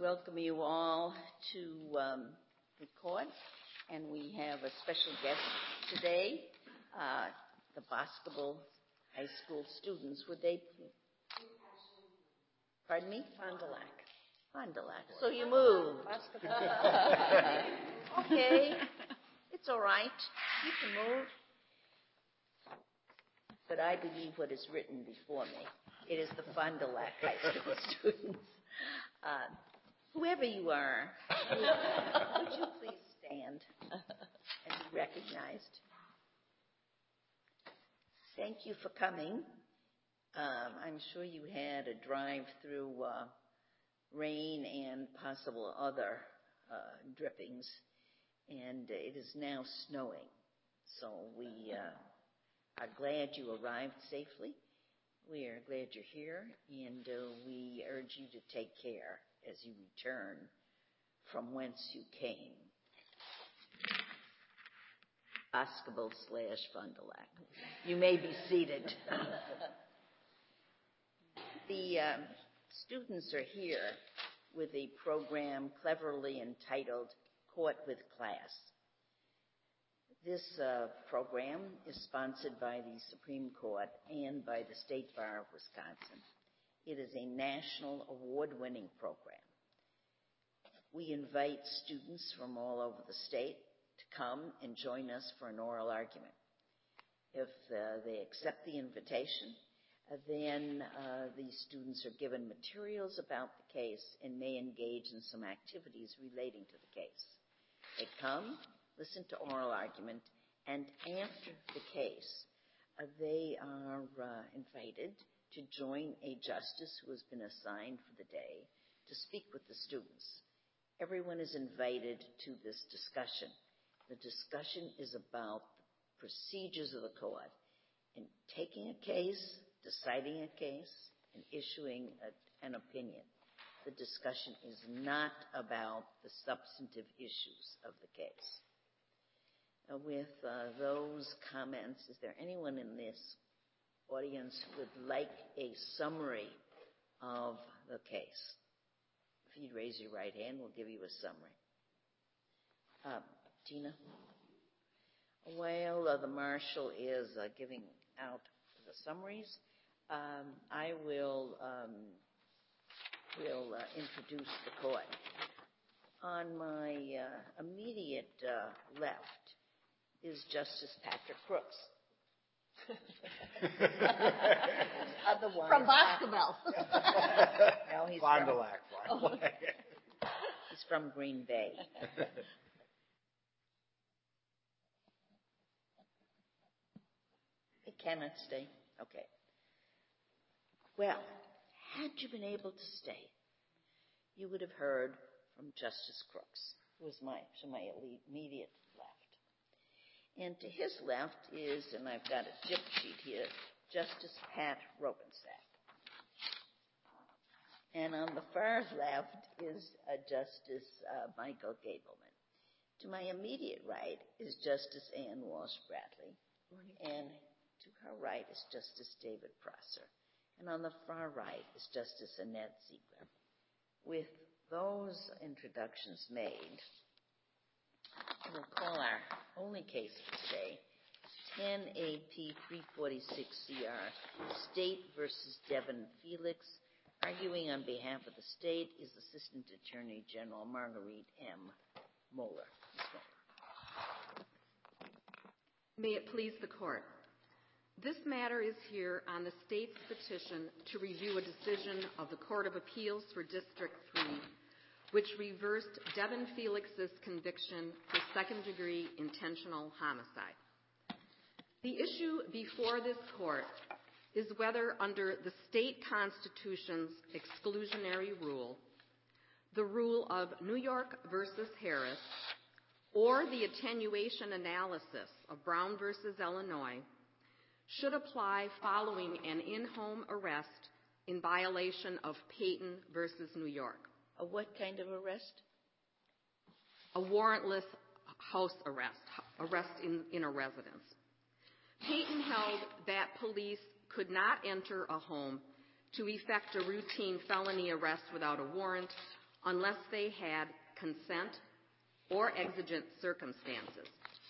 welcome you all to the court, and we have a special guest today, the Boscobel High School students. Would they please? Pardon me? Fond du Lac. Fond du Lac. So you moved. Okay. It's all right. You can move. But I believe what is written before me. It is the Fond du Lac High School students. Whoever you are, would you please stand and be recognized? Thank you for coming. I'm sure you had a drive through rain and possible other drippings, and it is now snowing. So we are glad you arrived safely. We are glad you're here, and we urge you to take care as you return from whence you came. Boscobel/Fond du Lac. You may be seated. The students are here with a program cleverly entitled Court with Class. This program is sponsored by the Supreme Court and by the State Bar of Wisconsin. It is a national award-winning program. We invite students from all over the state to come and join us for an oral argument. If they accept the invitation, then the students are given materials about the case and may engage in some activities relating to the case. They come, listen to oral argument, and after the case, they are invited to join a justice who has been assigned for the day to speak with the students. Everyone is invited to this discussion. The discussion is about the procedures of the court in taking a case, deciding a case, and issuing an opinion. The discussion is not about the substantive issues of the case. With those comments, is there anyone in this audience who would like a summary of the case? If you'd raise your right hand, we'll give you a summary. Tina? While the marshal is giving out the summaries, I will introduce the court. On my immediate left is Justice Patrick Crooks. Otherwise, from Boscobel. No, he's Fond du Lac. He's from Green Bay. It cannot stay. Okay. Well, had you been able to stay, you would have heard from Justice Crooks, who is to my immediate left. And to his left is, and I've got a tip sheet here, Justice Pat Robensack. And on the far left is Justice Michael Gableman. To my immediate right is Justice Ann Walsh-Bradley. And to her right is Justice David Prosser. And on the far right is Justice Annette Ziegler. With those introductions made, we'll call our only case for today, 10 AP 346CR, State versus Devin Felix. Arguing on behalf of the state is Assistant Attorney General Marguerite M. Moeller. May it please the court. This matter is here on the state's petition to review a decision of the Court of Appeals for District 3, which reversed Devin Felix's conviction for second-degree intentional homicide. The issue before this court is whether under the state constitution's exclusionary rule, the rule of New York versus Harris, or the attenuation analysis of Brown versus Illinois, should apply following an in-home arrest in violation of Payton versus New York. A what kind of arrest? A warrantless house arrest in a residence. Payton held that police could not enter a home to effect a routine felony arrest without a warrant unless they had consent or exigent circumstances.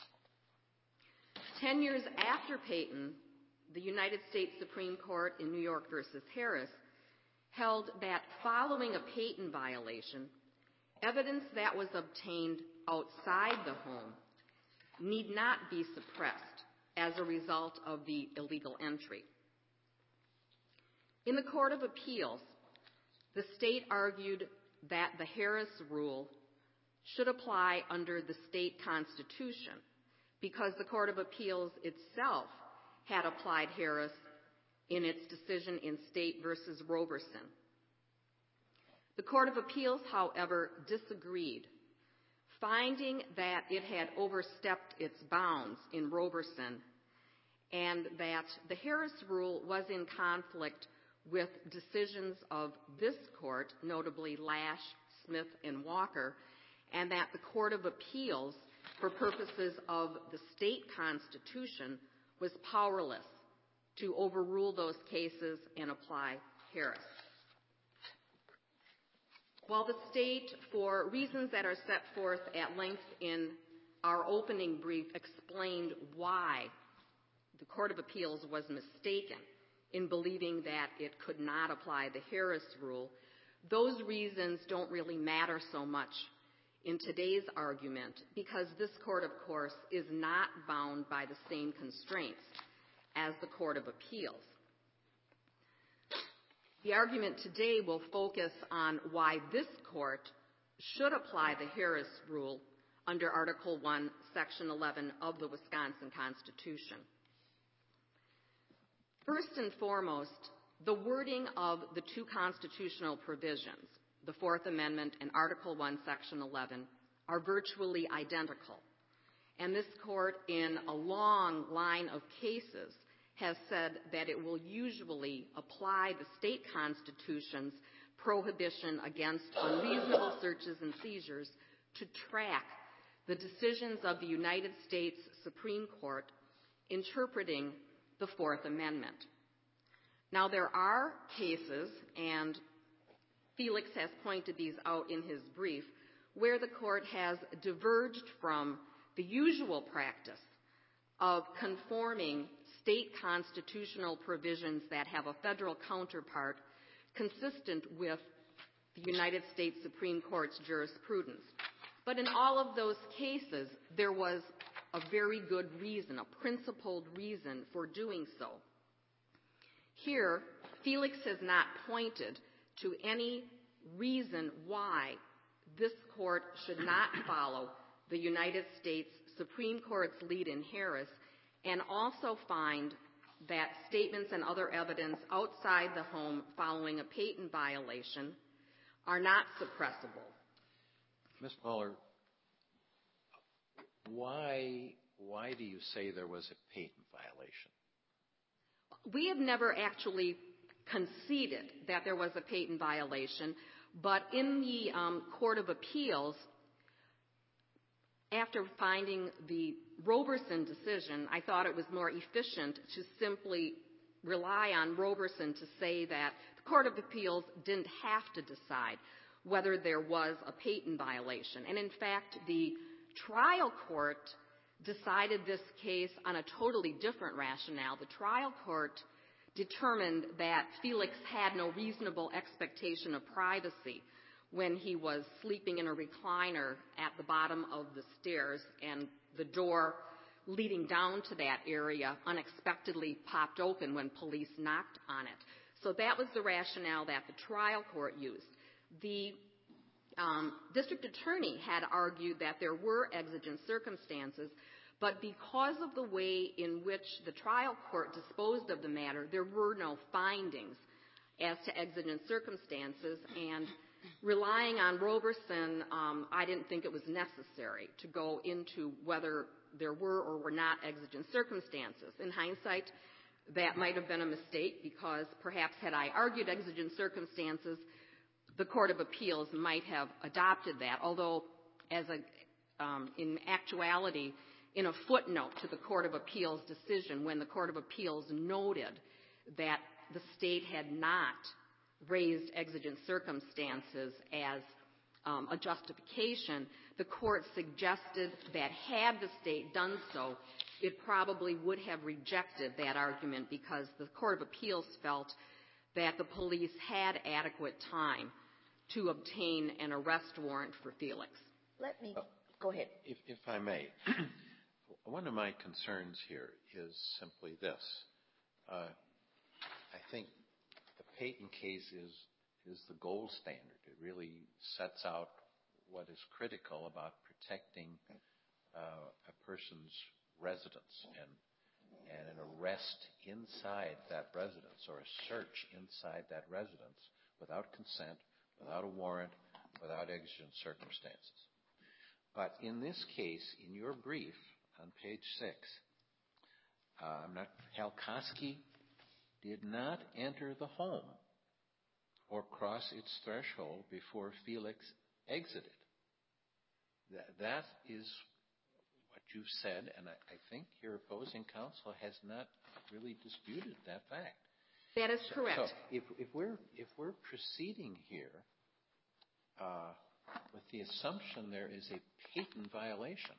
10 years after Payton, the United States Supreme Court in New York versus Harris held that following a Payton violation, evidence that was obtained outside the home need not be suppressed as a result of the illegal entry. In the Court of Appeals, the state argued that the Harris rule should apply under the state constitution because the Court of Appeals itself had applied Harris in its decision in State versus Roberson. The Court of Appeals, however, disagreed, finding that it had overstepped its bounds in Roberson and that the Harris rule was in conflict with decisions of this court, notably Lash, Smith, and Walker, and that the Court of Appeals, for purposes of the state constitution, was powerless to overrule those cases and apply Harris. While the state, for reasons that are set forth at length in our opening brief, explained why the Court of Appeals was mistaken in believing that it could not apply the Harris rule, those reasons don't really matter so much in today's argument because this court, of course, is not bound by the same constraints as the Court of Appeals. The argument today will focus on why this court should apply the Harris rule under Article 1, Section 11 of the Wisconsin Constitution. First and foremost, the wording of the two constitutional provisions, the Fourth Amendment and Article 1, Section 11, are virtually identical. And this court, in a long line of cases, has said that it will usually apply the state constitution's prohibition against unreasonable searches and seizures to track the decisions of the United States Supreme Court interpreting the Fourth Amendment. Now, there are cases, and Felix has pointed these out in his brief, where the court has diverged from the usual practice of conforming state constitutional provisions that have a federal counterpart consistent with the United States Supreme Court's jurisprudence. But in all of those cases, there was a very good reason, a principled reason for doing so. Here, Felix has not pointed to any reason why this court should not follow the United States Supreme Court's lead in Harris and also find that statements and other evidence outside the home following a Payton violation are not suppressible. Ms. Muller, why do you say there was a Payton violation? We have never actually conceded that there was a Payton violation, but in the Court of Appeals, after finding the Roberson decision, I thought it was more efficient to simply rely on Roberson to say that the Court of Appeals didn't have to decide whether there was a Payton violation. And in fact, the trial court decided this case on a totally different rationale. The trial court determined that Felix had no reasonable expectation of privacy when he was sleeping in a recliner at the bottom of the stairs and the door leading down to that area unexpectedly popped open when police knocked on it. So that was the rationale that the trial court used. The district attorney had argued that there were exigent circumstances, but because of the way in which the trial court disposed of the matter, there were no findings as to exigent circumstances, and relying on Roberson, I didn't think it was necessary to go into whether there were or were not exigent circumstances. In hindsight, that might have been a mistake because perhaps had I argued exigent circumstances, the Court of Appeals might have adopted that, although in actuality, in a footnote to the Court of Appeals decision, when the Court of Appeals noted that the state had not raised exigent circumstances as a justification, the court suggested that had the state done so, it probably would have rejected that argument because the Court of Appeals felt that the police had adequate time to obtain an arrest warrant for Felix. Let me go ahead. If I may, one of my concerns here is simply this. I think the Payton case is the gold standard. It really sets out what is critical about protecting a person's residence and an arrest inside that residence or a search inside that residence without consent, without a warrant, without exigent circumstances. But in this case, in your brief on page 6, Halkowski did not enter the home or cross its threshold before Felix exited. That is what you've said, and I think your opposing counsel has not really disputed that fact. That is correct. So if we're proceeding here with the assumption there is a Payton violation,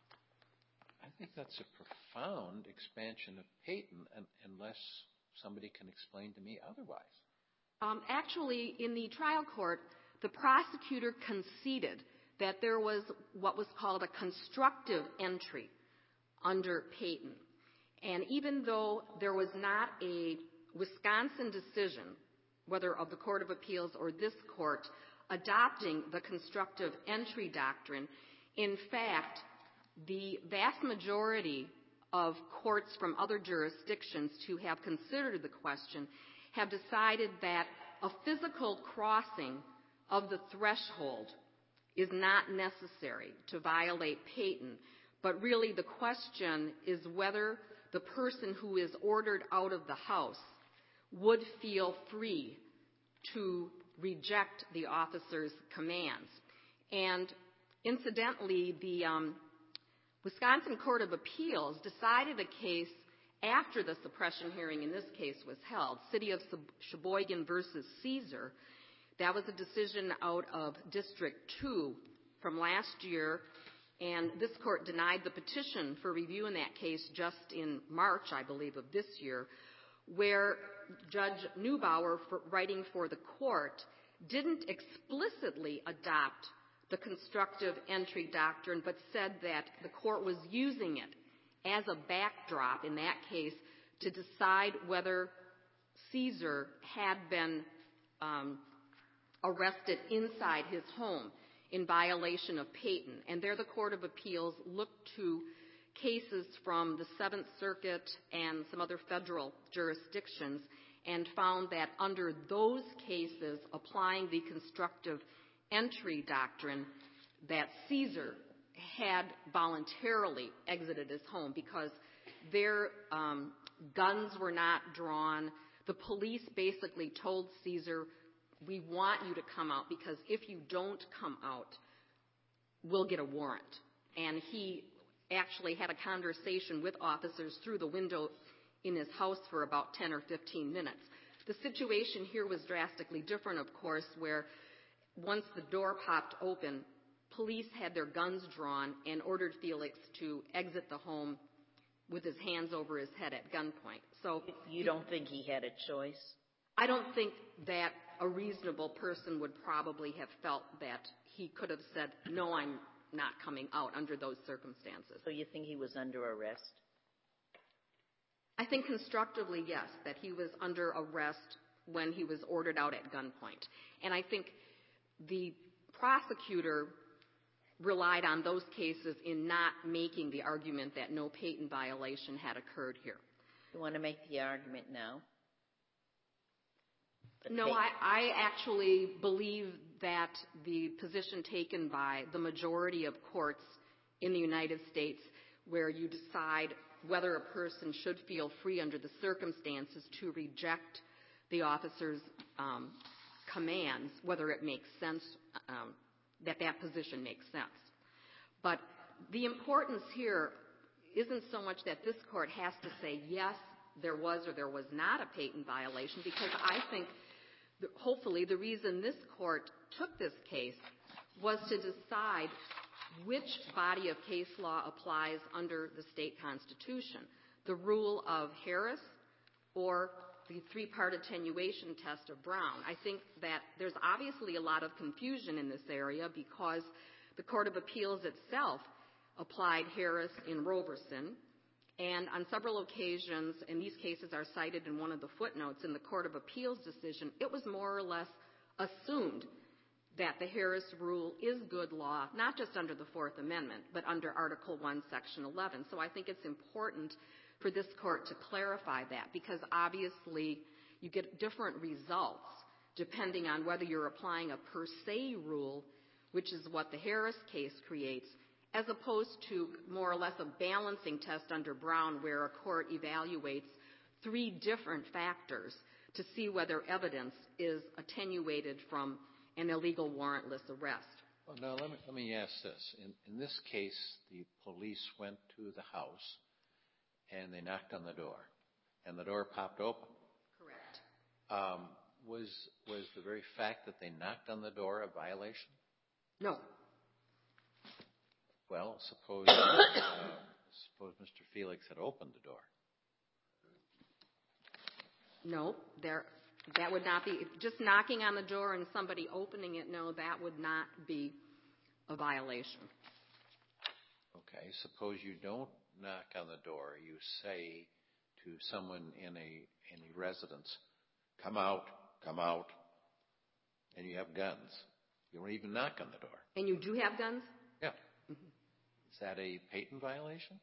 I think that's a profound expansion of Payton unless somebody can explain to me otherwise. Actually, in the trial court, the prosecutor conceded that there was what was called a constructive entry under Payton. And even though there was not a Wisconsin decision, whether of the Court of Appeals or this court, adopting the constructive entry doctrine, in fact, the vast majority of courts from other jurisdictions who have considered the question have decided that a physical crossing of the threshold is not necessary to violate Payton, but really the question is whether the person who is ordered out of the house would feel free to reject the officer's commands. And incidentally, the Wisconsin Court of Appeals decided a case after the suppression hearing in this case was held, City of Sheboygan versus Caesar. That was a decision out of District 2 from last year, and this court denied the petition for review in that case just in March, I believe, of this year, where Judge Neubauer, writing for the court, didn't explicitly adopt the constructive entry doctrine, but said that the court was using it as a backdrop in that case to decide whether Caesar had been arrested inside his home in violation of Payton. And there the Court of Appeals looked to cases from the Seventh Circuit and some other federal jurisdictions and found that under those cases, applying the constructive entry doctrine, that Caesar had voluntarily exited his home because their guns were not drawn. The police basically told Caesar, we want you to come out because if you don't come out, we'll get a warrant. And he actually had a conversation with officers through the window in his house for about 10 or 15 minutes. The situation here was drastically different, of course, where once the door popped open, police had their guns drawn and ordered Felix to exit the home with his hands over his head at gunpoint. So you don't think he had a choice? I don't think that a reasonable person would probably have felt that he could have said, no, I'm not coming out under those circumstances. So you think he was under arrest? I think constructively, yes, that he was under arrest when he was ordered out at gunpoint. And I think the prosecutor relied on those cases in not making the argument that no Payton violation had occurred here. You want to make the argument now? No, I actually believe that the position taken by the majority of courts in the United States, where you decide whether a person should feel free under the circumstances to reject the officer's commands, whether it makes sense, that position makes sense. But the importance here isn't so much that this court has to say, yes, there was or there was not a Payton violation, because I think hopefully the reason this court took this case was to decide which body of case law applies under the state constitution, the rule of Harris or the three-part attenuation test of Brown. I think that there's obviously a lot of confusion in this area because the Court of Appeals itself applied Harris in Roberson, and on several occasions, and these cases are cited in one of the footnotes in the Court of Appeals decision, it was more or less assumed that the Harris rule is good law, not just under the Fourth Amendment, but under Article I, Section 11. So I think it's important for this court to clarify that, because obviously you get different results depending on whether you're applying a per se rule, which is what the Harris case creates, as opposed to more or less a balancing test under Brown, where a court evaluates three different factors to see whether evidence is attenuated from an illegal warrantless arrest. Well, now let me ask this. In this case, the police went to the house and they knocked on the door, and the door popped open. Correct. Was the very fact that they knocked on the door a violation? No. Well, suppose Mr. Felix had opened the door. No, that would not be, just knocking on the door and somebody opening it, no, that would not be a violation. Okay, suppose you don't knock on the door. You say to someone in a residence, come out, and you have guns. You don't even knock on the door. And you do have guns? Yeah. Mm-hmm. Is that a patent violation?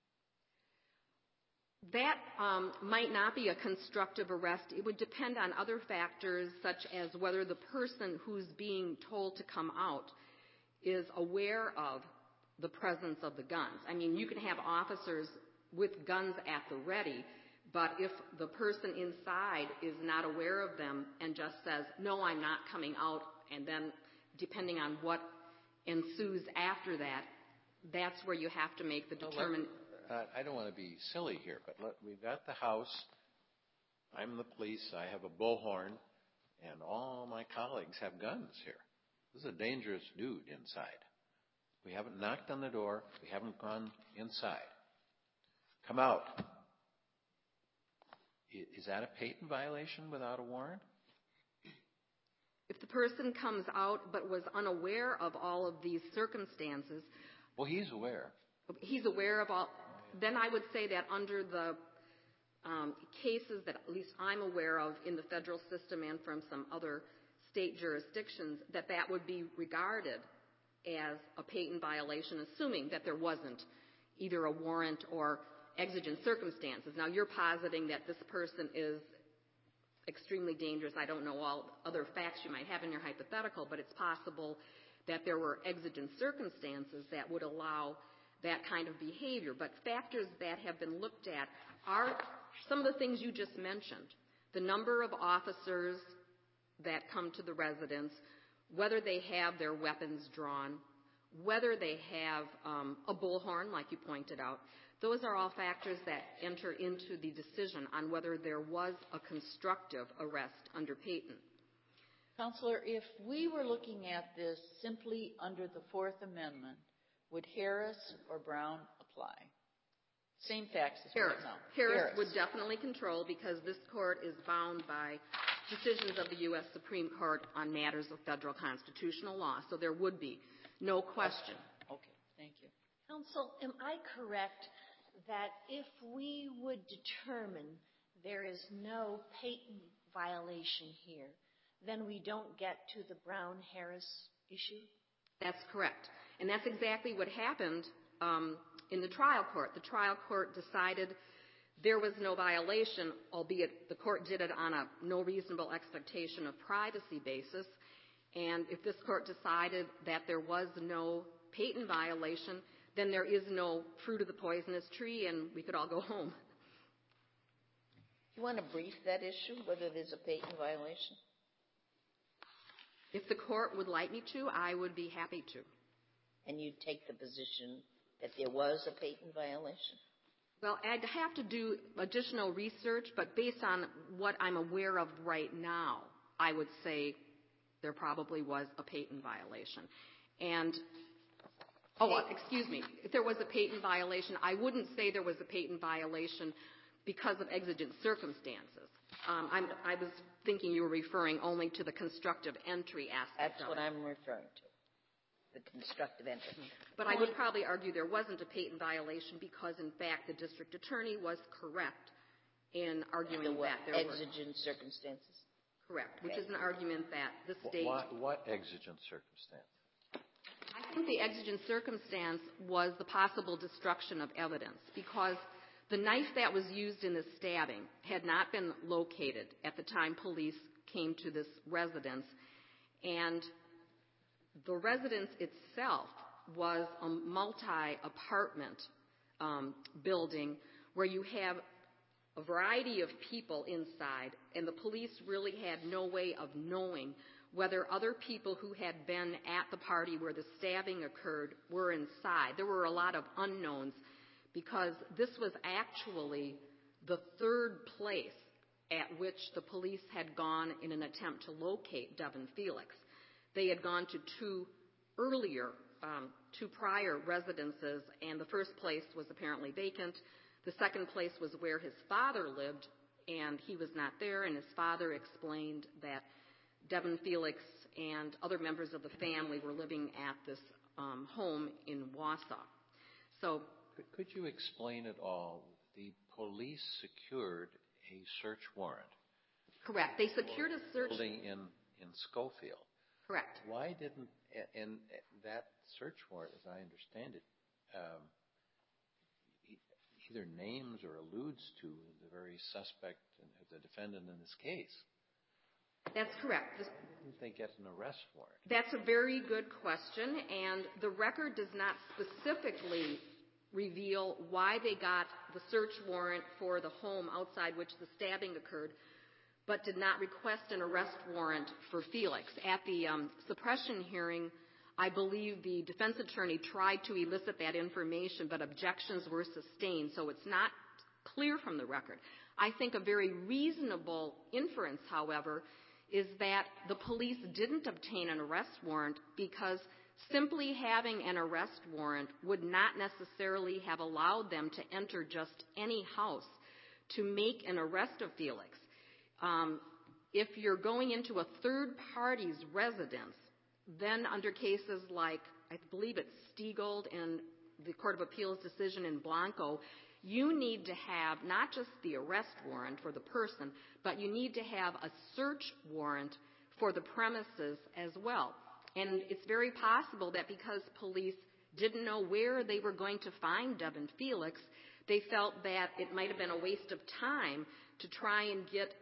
That might not be a constructive arrest. It would depend on other factors, such as whether the person who's being told to come out is aware of the presence of the guns. I mean, you can have officers with guns at the ready, but if the person inside is not aware of them and just says, no, I'm not coming out, and then depending on what ensues after that, that's where you have to make the determination. I don't want to be silly here, but look, we've got the house. I'm the police. I have a bullhorn, and all my colleagues have guns here. This is a dangerous dude inside. We haven't knocked on the door. We haven't gone inside. Come out. Is that a patent violation without a warrant? If the person comes out but was unaware of all of these circumstances. Well, he's aware. He's aware of all. Then I would say that under the cases that at least I'm aware of in the federal system and from some other state jurisdictions, that would be regarded as a patent violation, assuming that there wasn't either a warrant or exigent circumstances. Now, you're positing that this person is extremely dangerous. I don't know all other facts you might have in your hypothetical, but it's possible that there were exigent circumstances that would allow that kind of behavior. But factors that have been looked at are some of the things you just mentioned. The number of officers that come to the residence, whether they have their weapons drawn, whether they have a bullhorn, like you pointed out. Those are all factors that enter into the decision on whether there was a constructive arrest under patent. Counselor, if we were looking at this simply under the Fourth Amendment, would Harris or Brown apply? Same facts as right now. Harris would definitely control, because this court is bound by decisions of the U.S. Supreme Court on matters of federal constitutional law. So there would be no question. Okay, thank you. Counsel, am I correct that if we would determine there is no patent violation here, then we don't get to the Brown-Harris issue? That's correct. And that's exactly what happened in the trial court. The trial court decided there was no violation, albeit the court did it on a no reasonable expectation of privacy basis. And if this court decided that there was no patent violation, then there is no fruit of the poisonous tree, and we could all go home. Do you want to brief that issue, whether there's a patent violation? If the court would like me to, I would be happy to. And you'd take the position that there was a patent violation? Well, I'd have to do additional research, but based on what I'm aware of right now, I would say there probably was a patent violation. And, excuse me, if there was a patent violation, I wouldn't say there was a patent violation because of exigent circumstances. I was thinking you were referring only to the constructive entry aspect. That's what I'm referring to, the constructive entry. But I would probably argue there wasn't a patent violation because, in fact, the district attorney was correct in arguing that there were exigent circumstances. Correct, which is an argument that the state. What exigent circumstance? I think the exigent circumstance was the possible destruction of evidence because the knife that was used in the stabbing had not been located at the time police came to this residence, and the residence itself was a multi-apartment building where you have a variety of people inside, and the police really had no way of knowing whether other people who had been at the party where the stabbing occurred were inside. There were a lot of unknowns because this was actually the third place at which the police had gone in an attempt to locate Devin Felix. They had gone to two prior residences, and the first place was apparently vacant. The second place was where his father lived, and he was not there, and his father explained that Devin Felix and other members of the family were living at this home in Wausau. So, could you explain it all? The police secured a search warrant. Correct. They secured a search building in Schofield. Correct. Why didn't, and that search warrant, as I understand it, either names or alludes to the very suspect, the defendant in this case? That's correct. Why didn't they get an arrest warrant? That's a very good question, and the record does not specifically reveal why they got the search warrant for the home outside which the stabbing occurred, but did not request an arrest warrant for Felix. At the suppression hearing, I believe the defense attorney tried to elicit that information, but objections were sustained, so it's not clear from the record. I think a very reasonable inference, however, is that the police didn't obtain an arrest warrant because simply having an arrest warrant would not necessarily have allowed them to enter just any house to make an arrest of Felix. If you're going into a third party's residence, then under cases like, I believe it's Stiegel and the Court of Appeals decision in Blanco, you need to have not just the arrest warrant for the person, but you need to have a search warrant for the premises as well. And it's very possible that because police didn't know where they were going to find Devin Felix, they felt that it might have been a waste of time to try and get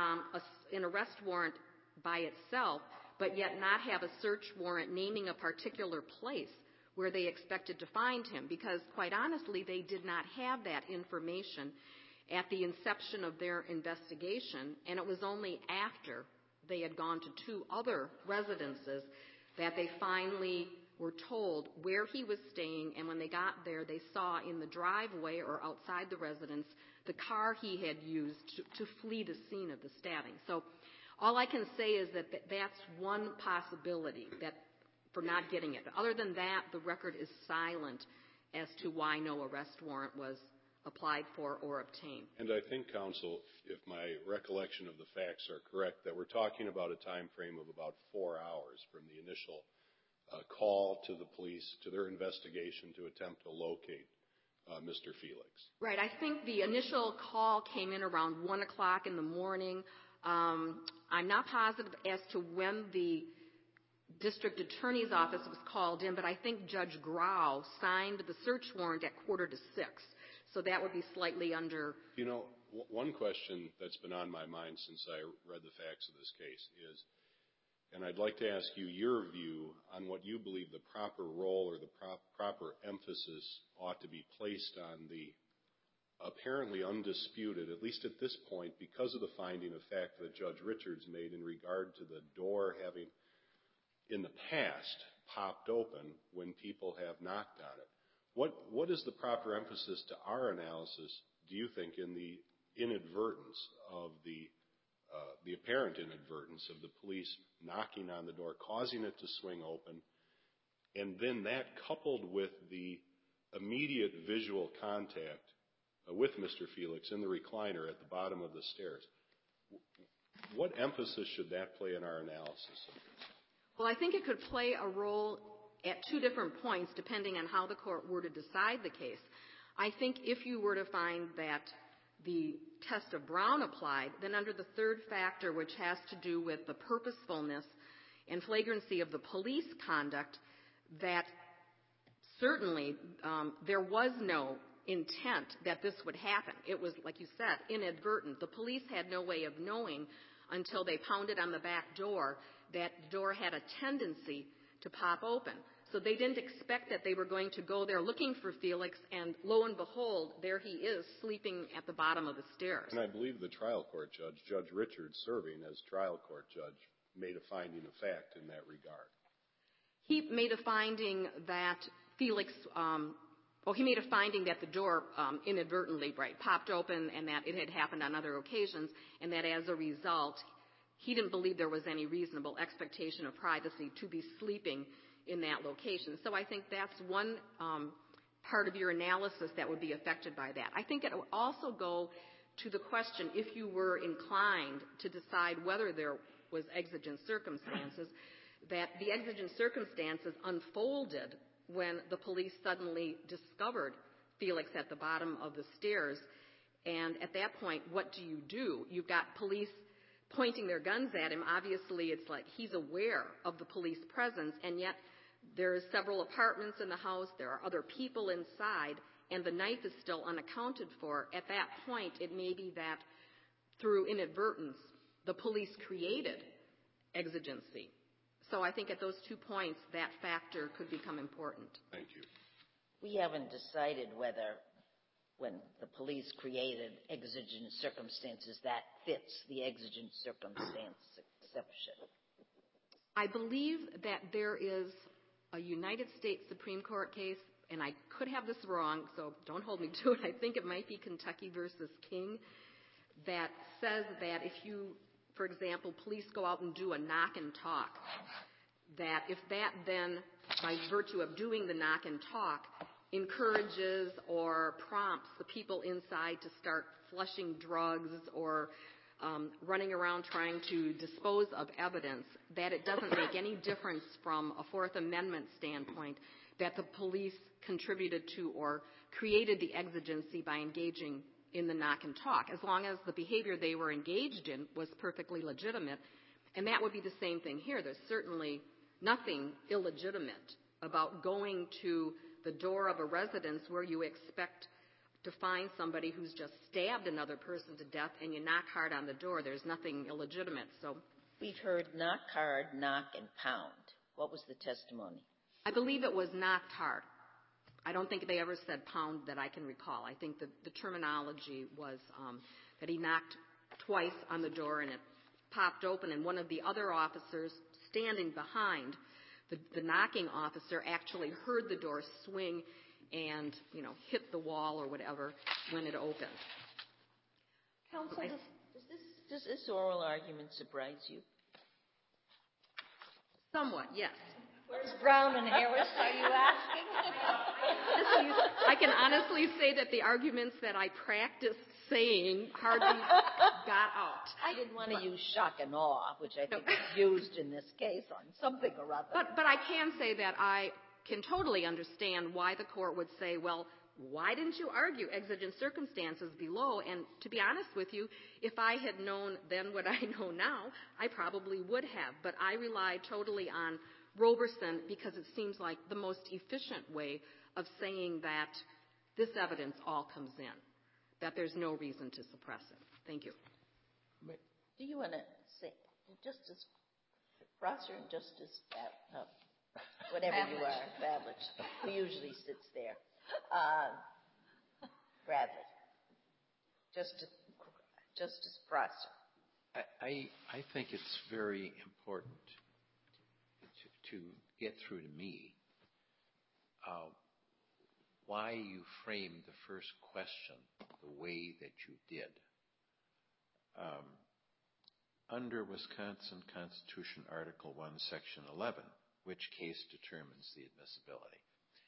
an arrest warrant by itself, but yet not have a search warrant naming a particular place where they expected to find him, because quite honestly, they did not have that information at the inception of their investigation, and it was only after they had gone to two other residences that they finally were told where he was staying, and when they got there, they saw in the driveway or outside the residence the car he had used to flee the scene of the stabbing. So all I can say is that that's one possibility that for not getting it. But other than that, the record is silent as to why no arrest warrant was applied for or obtained. And I think, counsel, if my recollection of the facts are correct, that we're talking about a time frame of about 4 hours from the initial call to the police to their investigation to attempt to locate Mr. Felix. Right. I think the initial call came in around 1 o'clock in the morning. I'm not positive as to when the district attorney's office was called in, but I think Judge Grau signed the search warrant at 5:45. So that would be slightly under. You know, one question that's been on my mind since I read the facts of this case is, and I'd like to ask you your view on what you believe the proper role or the proper emphasis ought to be placed on the apparently undisputed, at least at this point, because of the finding of fact that Judge Richards made in regard to the door having in the past popped open when people have knocked on it. What is the proper emphasis to our analysis, do you think, in the inadvertence of the apparent inadvertence of the police knocking on the door, causing it to swing open, and then that coupled with the immediate visual contact with Mr. Felix in the recliner at the bottom of the stairs, what emphasis should that play in our analysis of this? Well, I think it could play a role at two different points depending on how the court were to decide the case. I think if you were to find that the test of Brown applied, then under the third factor, which has to do with the purposefulness and flagrancy of the police conduct, that certainly there was no intent that this would happen. It was, like you said, inadvertent. The police had no way of knowing until they pounded on the back door that the door had a tendency to pop open. So they didn't expect that they were going to go there looking for Felix, and lo and behold, there he is sleeping at the bottom of the stairs. And I believe the trial court judge, Judge Richards, serving as trial court judge, made a finding of fact in that regard. He made a finding that Felix, he made a finding that the door inadvertently, popped open and that it had happened on other occasions, and that as a result, he didn't believe there was any reasonable expectation of privacy to be sleeping in that location. So I think that's one part of your analysis that would be affected by that. I think it would also go to the question, if you were inclined to decide whether there was exigent circumstances, that the exigent circumstances unfolded when the police suddenly discovered Felix at the bottom of the stairs. And at that point, what do? You've got police pointing their guns at him. Obviously, it's like he's aware of the police presence, and yet there's several apartments in the house, there are other people inside, and the knife is still unaccounted for. At that point, it may be that through inadvertence, the police created exigency. So I think at those 2 points, that factor could become important. Thank you. We haven't decided whether when the police created exigent circumstances, that fits the exigent circumstance exception. I believe that there is a United States Supreme Court case, and I could have this wrong, so don't hold me to it. I think it might be Kentucky versus King, that says that if you, for example, police go out and do a knock and talk, that if that then, by virtue of doing the knock and talk, encourages or prompts the people inside to start flushing drugs or running around trying to dispose of evidence, that it doesn't make any difference from a Fourth Amendment standpoint that the police contributed to or created the exigency by engaging in the knock and talk, as long as the behavior they were engaged in was perfectly legitimate. And that would be the same thing here. There's certainly nothing illegitimate about going to the door of a residence where you expect to find somebody who's just stabbed another person to death and you knock hard on the door. There's nothing illegitimate. So we've heard knock hard, knock, and pound. What was the testimony? I believe it was knocked hard. I don't think they ever said pound that I can recall. I think that the terminology was that he knocked twice on the door and it popped open, and one of the other officers standing behind the knocking officer actually heard the door swing and, hit the wall or whatever when it opened. Counsel, does this oral argument surprise you? Somewhat, yes. Where's Brown and Harris, are you asking? I can honestly say that the arguments that I practiced saying hardly got out. I didn't want to use shock and awe, which I think is used in this case on something or other. But I can say that I can totally understand why the court would say, well, why didn't you argue exigent circumstances below? And to be honest with you, if I had known then what I know now, I probably would have. But I relied totally on Roberson because it seems like the most efficient way of saying that this evidence all comes in, that there's no reason to suppress it. Thank you. Do you want to say, Justice Prosser and Justice whatever you are, Bradley, who usually sits there, Bradley, Justice Prosser. I think it's very important to get through to me why you framed the first question the way that you did. Under Wisconsin Constitution Article 1, Section 11, which case determines the admissibility.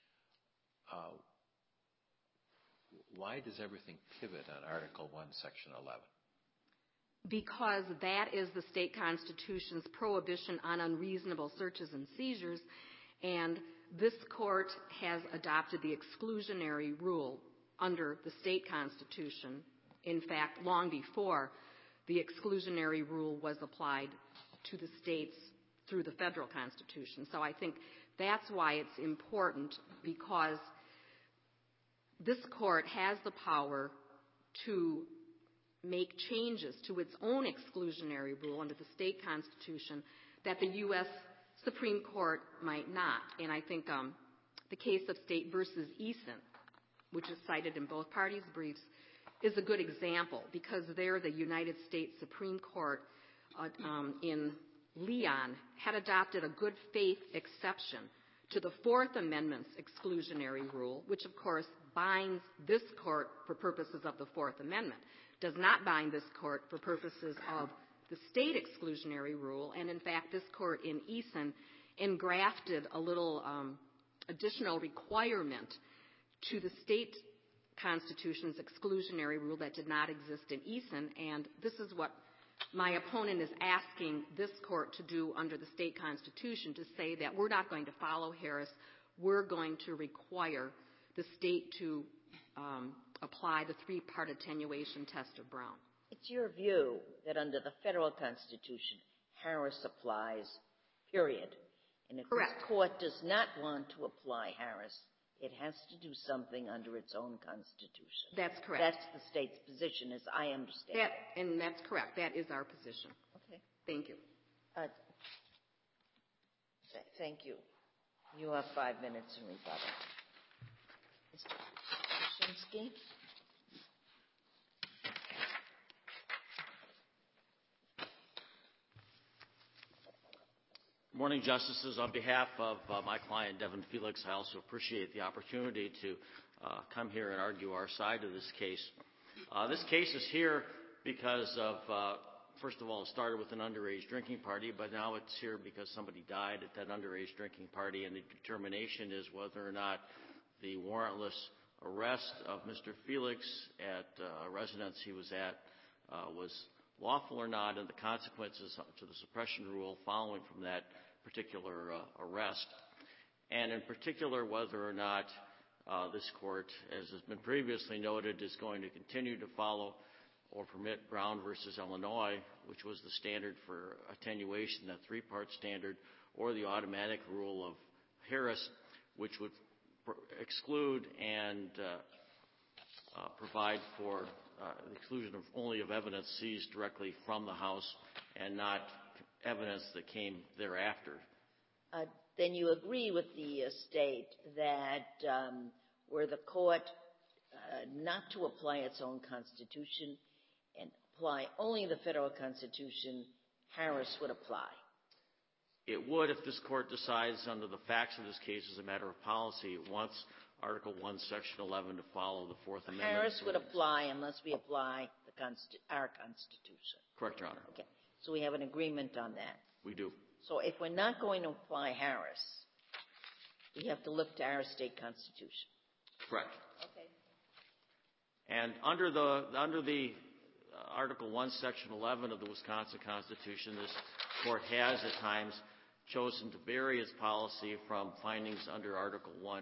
Why does everything pivot on Article 1, Section 11? Because that is the state constitution's prohibition on unreasonable searches and seizures, and this court has adopted the exclusionary rule under the state constitution. In fact, long before the exclusionary rule was applied to the states through the federal constitution. So I think that's why it's important, because this court has the power to make changes to its own exclusionary rule under the state constitution that the U.S. Supreme Court might not. And I think the case of State versus Eason, which is cited in both parties' briefs, is a good example, because there the United States Supreme Court in Leon had adopted a good faith exception to the Fourth Amendment's exclusionary rule, which of course binds this court for purposes of the Fourth Amendment, does not bind this court for purposes of the state exclusionary rule. And in fact, this court in Eason engrafted a little additional requirement to the state constitution's exclusionary rule that did not exist in Eason, and this is what my opponent is asking this court to do under the state constitution, to say that we're not going to follow Harris, we're going to require the state to apply the three-part attenuation test of Brown. It's your view that under the federal constitution, Harris applies, period. And if Correct. this court does not want to apply Harris, it has to do something under its own constitution. That's correct. That's the state's position, as I understand it. And that's correct. That is our position. Okay. Thank you. Thank you. You have 5 minutes in rebuttal. Mr. Kuczynski? Good morning, Justices. On behalf of my client, Devin Felix, I also appreciate the opportunity to come here and argue our side of this case. This case is here because of, first of all, it started with an underage drinking party, but now it's here because somebody died at that underage drinking party, and the determination is whether or not the warrantless arrest of Mr. Felix at a residence he was at was lawful or not, and the consequences to the suppression rule following from that particular arrest, and in particular whether or not this court, as has been previously noted, is going to continue to follow or permit Brown versus Illinois, which was the standard for attenuation, that three-part standard, or the automatic rule of Harris, which would exclude and provide for the exclusion of only of evidence seized directly from the house and not evidence that came thereafter. Then you agree with the state that were the court not to apply its own constitution and apply only the federal constitution, Harris would apply? It would if this court decides under the facts of this case as a matter of policy it wants Article 1, Section 11 to follow the Fourth Amendment. Harris would apply unless we apply our Constitution. Correct, Your Honor. Okay. So we have an agreement on that. We do. So if we're not going to apply Harris, we have to look to our state constitution. Correct. Okay. And under the Article 1, Section 11 of the Wisconsin Constitution, this court has at times chosen to vary its policy from findings under under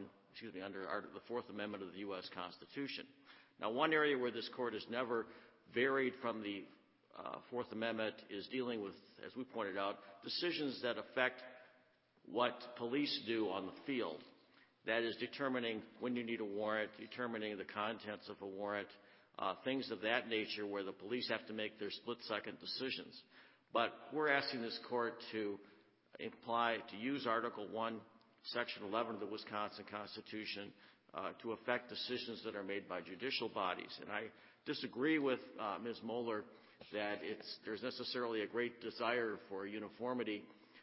the Fourth Amendment of the U.S. Constitution. Now, one area where this court has never varied from the Fourth Amendment is dealing with, as we pointed out, decisions that affect what police do on the field. That is determining when you need a warrant, determining the contents of a warrant, things of that nature where the police have to make their split-second decisions. But we're asking this court to use Article 1, Section 11 of the Wisconsin Constitution to affect decisions that are made by judicial bodies. And I disagree with Ms. Moeller that there's necessarily a great desire for uniformity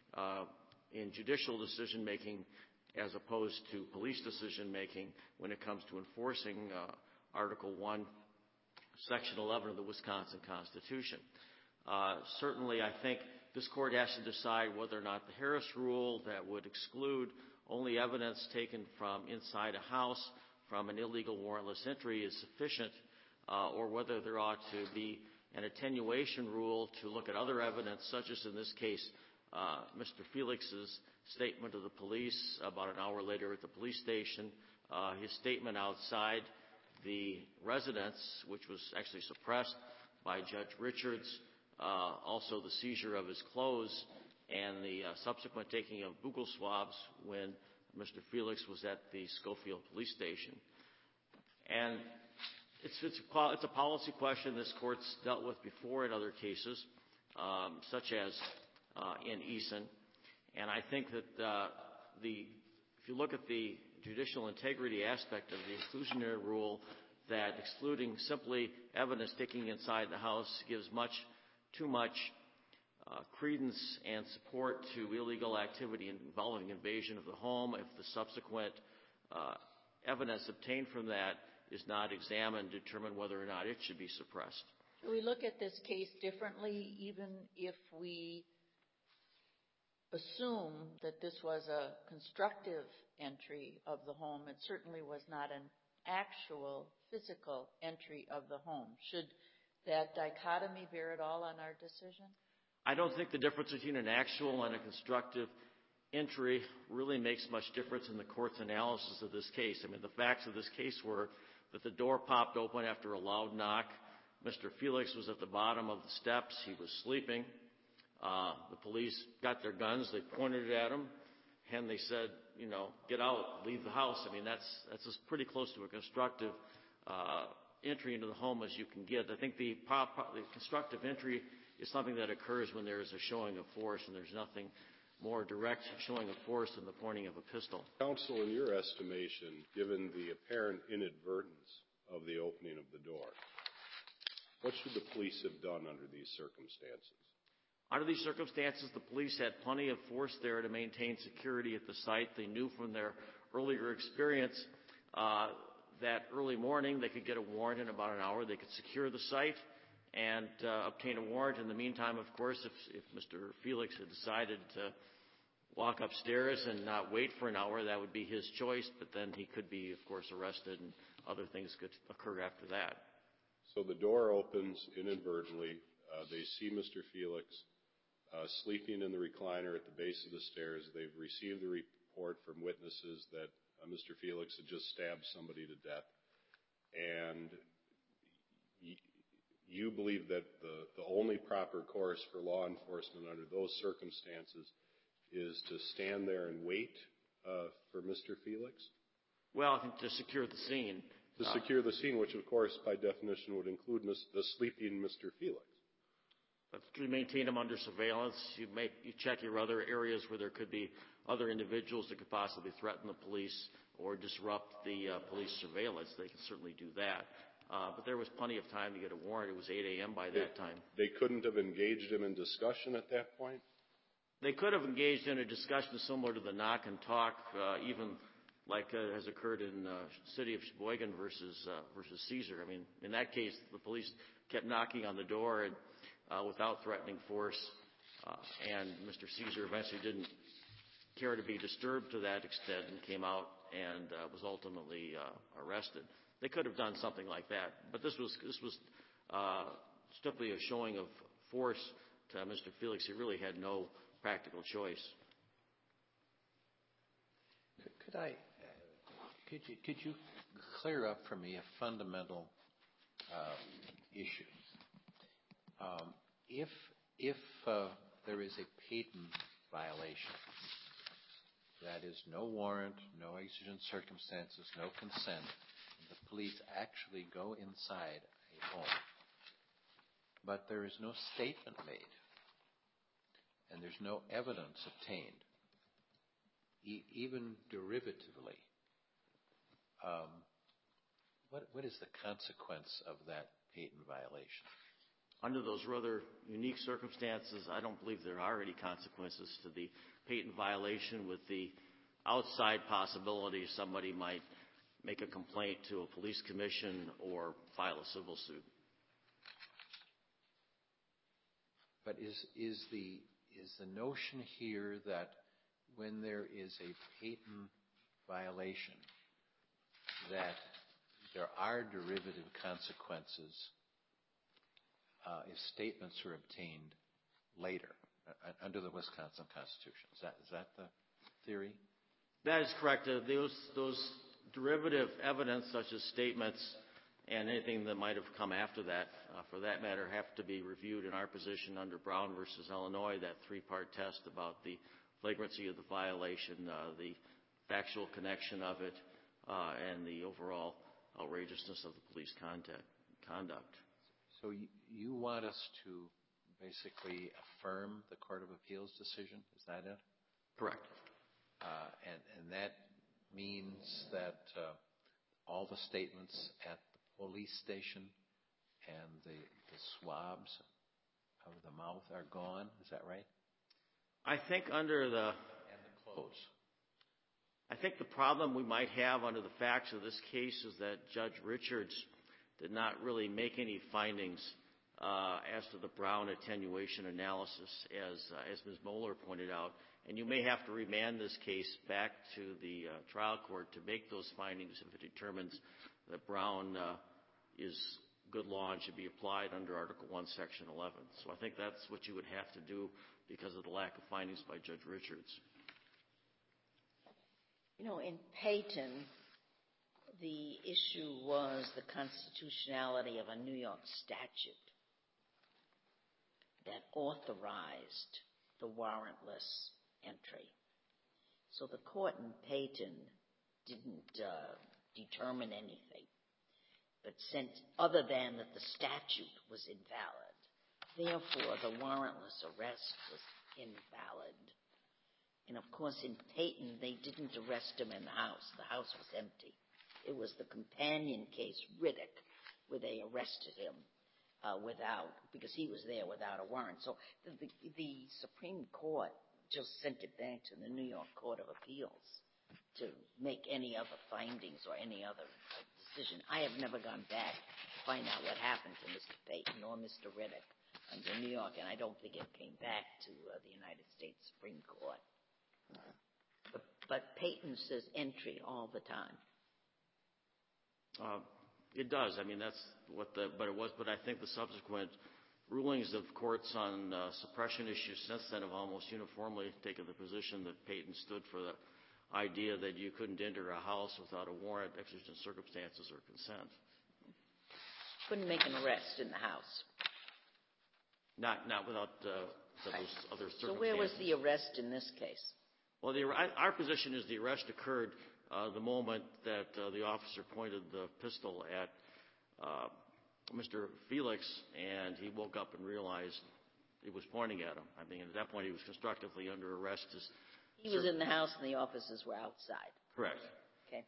in judicial decision-making as opposed to police decision-making when it comes to enforcing Article 1, Section 11 of the Wisconsin Constitution. Certainly, I think this court has to decide whether or not the Harris rule that would exclude only evidence taken from inside a house from an illegal warrantless entry is sufficient, or whether there ought to be an attenuation rule to look at other evidence, such as in this case, Mr. Felix's statement to the police about an hour later at the police station, his statement outside the residence, which was actually suppressed by Judge Richards, also the seizure of his clothes, and the subsequent taking of buccal swabs when Mr. Felix was at the Schofield police station. And it's a policy question this court's dealt with before in other cases, such as in Eason. And I think that if you look at the judicial integrity aspect of the exclusionary rule, that excluding simply evidence taken inside the house gives too much credence and support to illegal activity involving invasion of the home if the subsequent evidence obtained from that is not examined to determine whether or not it should be suppressed. Do we look at this case differently even if we assume that this was a constructive entry of the home? It certainly was not an actual physical entry of the home. Should that dichotomy bear at all on our decision? I don't think the difference between an actual and a constructive entry really makes much difference in the court's analysis of this case. I mean, the facts of this case were that the door popped open after a loud knock. Mr. Felix was at the bottom of the steps. He was sleeping. The police got their guns. They pointed it at him, and they said, get out, leave the house. I mean, that's as pretty close to a constructive entry into the home as you can get. I think the constructive entry is something that occurs when there is a showing of force, and there's nothing more direct showing of force than the pointing of a pistol. Counsel, in your estimation, given the apparent inadvertence of the opening of the door, what should the police have done under these circumstances? Under these circumstances, the police had plenty of force there to maintain security at the site. They knew from their earlier experience that early morning they could get a warrant in about an hour. They could secure the site and obtain a warrant. In the meantime, of course, if Mr. Felix had decided to walk upstairs and not wait for an hour, that would be his choice, but then he could be, of course, arrested and other things could occur after that. So the door opens inadvertently. They see Mr. Felix sleeping in the recliner at the base of the stairs. They've received the report from witnesses that Mr. Felix had just stabbed somebody to death. And you believe that the only proper course for law enforcement under those circumstances is to stand there and wait for Mr. Felix? Well, I think to secure the scene. To secure the scene, which, of course, by definition would include the sleeping Mr. Felix. But to maintain him under surveillance, you check your other areas where there could be other individuals that could possibly threaten the police or disrupt the police surveillance. They can certainly do that. But there was plenty of time to get a warrant. It was 8 a.m. by that time. They couldn't have engaged him in discussion at that point? They could have engaged in a discussion similar to the knock and talk, even like has occurred in the city of Sheboygan versus Caesar. I mean, in that case, the police kept knocking on the door and without threatening force, and Mr. Caesar eventually didn't care to be disturbed to that extent and came out and was ultimately arrested. They could have done something like that, but this was strictly a showing of force to Mr. Felix. He really had no practical choice. Could you clear up for me a fundamental issue? If there is a Payton violation, that is no warrant, no exigent circumstances, no consent, the police actually go inside a home, but there is no statement made, and there's no evidence obtained, even derivatively, what is the consequence of that Payton violation? Under those rather unique circumstances, I don't believe there are any consequences to the Payton violation, with the outside possibility somebody might make a complaint to a police commission or file a civil suit. But is the notion here that when there is a patent violation, that there are derivative consequences if statements are obtained later under the Wisconsin Constitution? Is that the theory? That is correct. Those derivative evidence, such as statements and anything that might have come after that, for that matter, have to be reviewed in our position under Brown versus Illinois, that three-part test about the flagrancy of the violation, the factual connection of it, and the overall outrageousness of the police conduct. So you want us to basically affirm the Court of Appeals decision? Is that it? Correct. And that means that all the statements at the police station and the swabs of the mouth are gone. Is that right? I think under the... And the clothes. I think the problem we might have under the facts of this case is that Judge Richards did not really make any findings as to the Brown attenuation analysis, as Ms. Moeller pointed out. And you may have to remand this case back to the trial court to make those findings if it determines that Brown is good law and should be applied under Article I, Section 11. So I think that's what you would have to do because of the lack of findings by Judge Richards. You know, in Payton, the issue was the constitutionality of a New York statute that authorized the warrantless entry. So the court in Payton didn't determine anything, but other than that the statute was invalid. Therefore, the warrantless arrest was invalid. And of course, in Payton, they didn't arrest him in the house. The house was empty. It was the companion case, Riddick, where they arrested him because he was there without a warrant. So the Supreme Court just sent it back to the New York Court of Appeals to make any other findings or any other decision. I have never gone back to find out what happened to Mr. Payton or Mr. Riddick under New York, and I don't think it came back to the United States Supreme Court. But Payton says entry all the time. It does. I mean, that's what but I think the subsequent rulings of courts on suppression issues since then have almost uniformly taken the position that Payton stood for the idea that you couldn't enter a house without a warrant, exigent circumstances, or consent. Couldn't make an arrest in the house. Not without those other circumstances. So where was the arrest in this case? Well, our position is the arrest occurred the moment that the officer pointed the pistol at Mr. Felix, and he woke up and realized he was pointing at him. I mean, at that point, he was constructively under arrest. He was in the house and the officers were outside. Correct. Okay.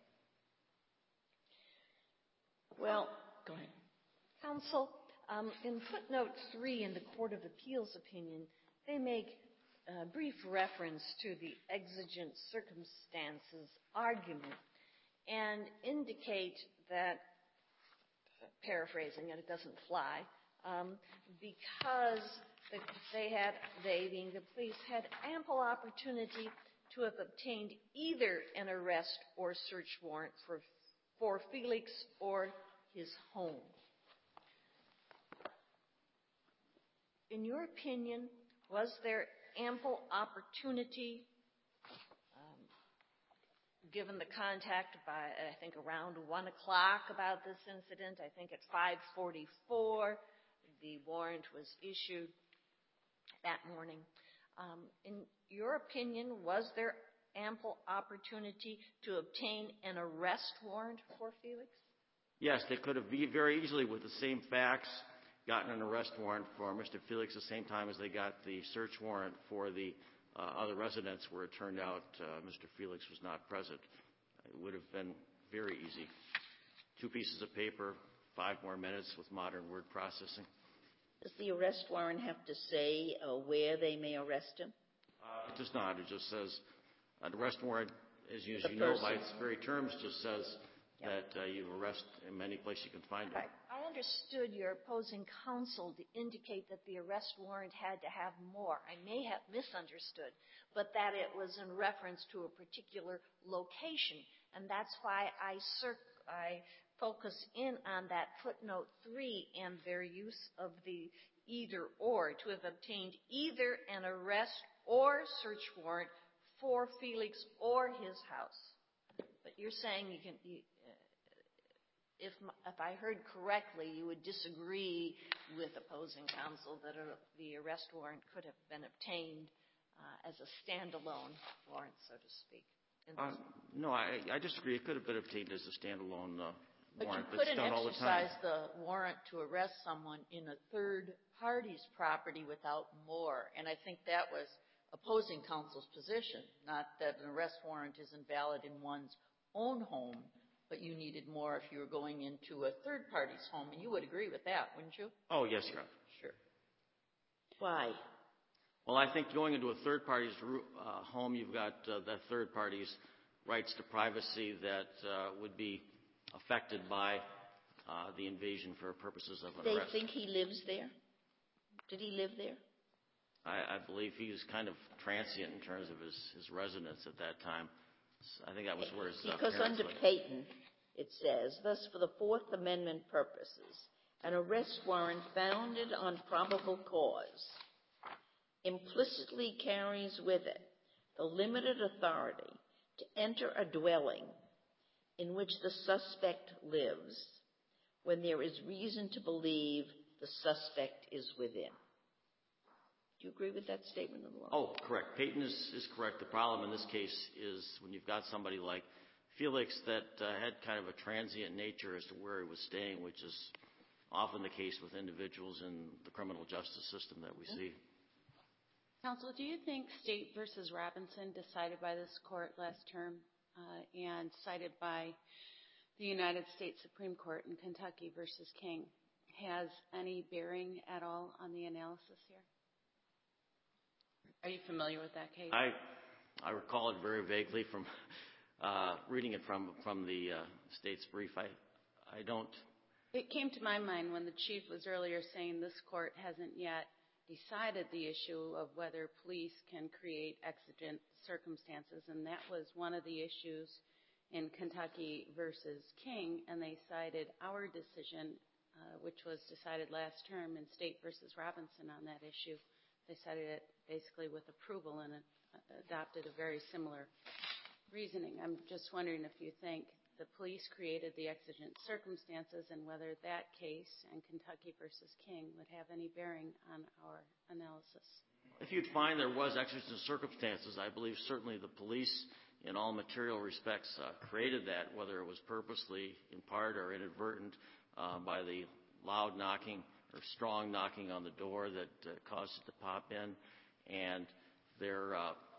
Well, go ahead. Counsel, in footnote 3 in the Court of Appeals opinion, they make brief reference to the exigent circumstances argument and indicate that, paraphrasing it doesn't fly, because they being the police, had ample opportunity to have obtained either an arrest or search warrant for Felix or his home. In your opinion, was there ample opportunity, given the contact by, I think, around 1 o'clock about this incident? I think at 5:44, the warrant was issued that morning. In your opinion, was there ample opportunity to obtain an arrest warrant for Felix? Yes, they could have very easily, with the same facts, gotten an arrest warrant for Mr. Felix at the same time as they got the search warrant for the other residents, where it turned out Mr. Felix was not present. It would have been very easy. 2 pieces of paper, 5 more minutes with modern word processing. Does the arrest warrant have to say where they may arrest him? It does not. It just says an arrest warrant, as you know by its very terms, just says that you arrest in any place you can find it. I understood your opposing counsel to indicate that the arrest warrant had to have more. I may have misunderstood, but that it was in reference to a particular location. And that's why I focus in on that footnote 3 and their use of the either or, to have obtained either an arrest or search warrant for Felix or his house. But you're saying you can, if I heard correctly, you would disagree with opposing counsel that the arrest warrant could have been obtained as a standalone warrant, so to speak. No, I disagree. It could have been obtained as a standalone But warrant. you couldn't That's done all the time. exercise the warrant to arrest someone in a third party's property without more. And I think that was opposing counsel's position, not that an arrest warrant is invalid in one's own home, but you needed more if you were going into a third party's home. And you would agree with that, wouldn't you? Oh, yes, Your Honor. Sure. Why? Well, I think going into a third party's home, you've got that third party's rights to privacy that would be affected by the invasion for purposes of an arrest. They think he lives there? Did he live there? I believe he was kind of transient in terms of his residence at that time. I think that was where his Because parents under lived. Payton, it says, thus for the Fourth Amendment purposes, an arrest warrant founded on probable cause implicitly carries with it the limited authority to enter a dwelling in which the suspect lives when there is reason to believe the suspect is within. Do you agree with that statement of the law? Oh, correct. Payton is correct. The problem in this case is when you've got somebody like Felix that had kind of a transient nature as to where he was staying, which is often the case with individuals in the criminal justice system that we see. Counsel, do you think State v. Robinson, decided by this court last term and cited by the United States Supreme Court in Kentucky v. King, has any bearing at all on the analysis here? Are you familiar with that case? I recall it very vaguely from reading it from the state's brief. I don't. It came to my mind when the chief was earlier saying this court hasn't yet decided the issue of whether police can create exigent circumstances, and that was one of the issues in Kentucky versus King, and they cited our decision, which was decided last term in State versus Robinson on that issue. They cited it basically with approval and adopted a very similar reasoning. I'm just wondering if you think the police created the exigent circumstances and whether that case and Kentucky versus King would have any bearing on our analysis. If you'd find there was exigent circumstances, I believe certainly the police in all material respects created that, whether it was purposely, in part, or inadvertent, by the loud knocking or strong knocking on the door that caused it to pop in, and their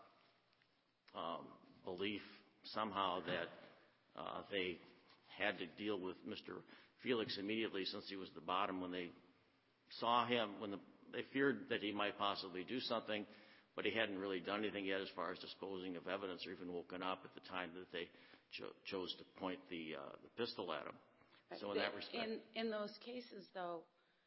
belief somehow that they had to deal with Mr. Felix immediately since he was the bottom when they saw him, they feared that he might possibly do something, but he hadn't really done anything yet as far as disposing of evidence or even woken up at the time that they chose to point the pistol at him. So in that respect. In those cases, though,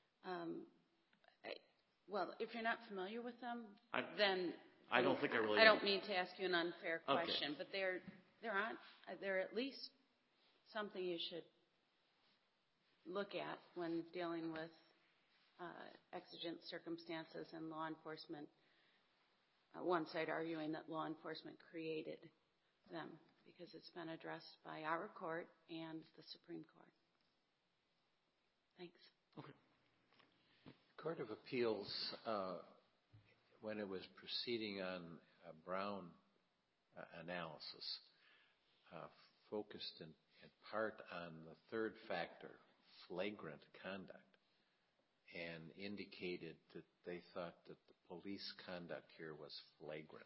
well, if you're not familiar with them, then I don't think I really. I don't mean to ask you an unfair question, Okay. but they're at least something you should look at when dealing with exigent circumstances and law enforcement. One side arguing that law enforcement created them because it's been addressed by our court and the Supreme Court. Thanks. Okay. Court of Appeals, when it was proceeding on a Brown analysis, focused in part on the third factor, flagrant conduct, and indicated that they thought that the police conduct here was flagrant.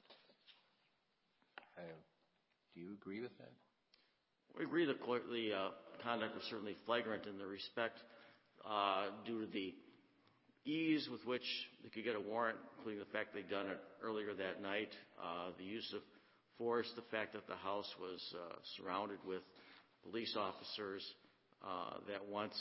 Do you agree with that? We agree that the conduct was certainly flagrant in the respect due to the ease with which they could get a warrant, including the fact they'd done it earlier that night, the use of force, the fact that the house was surrounded with police officers that once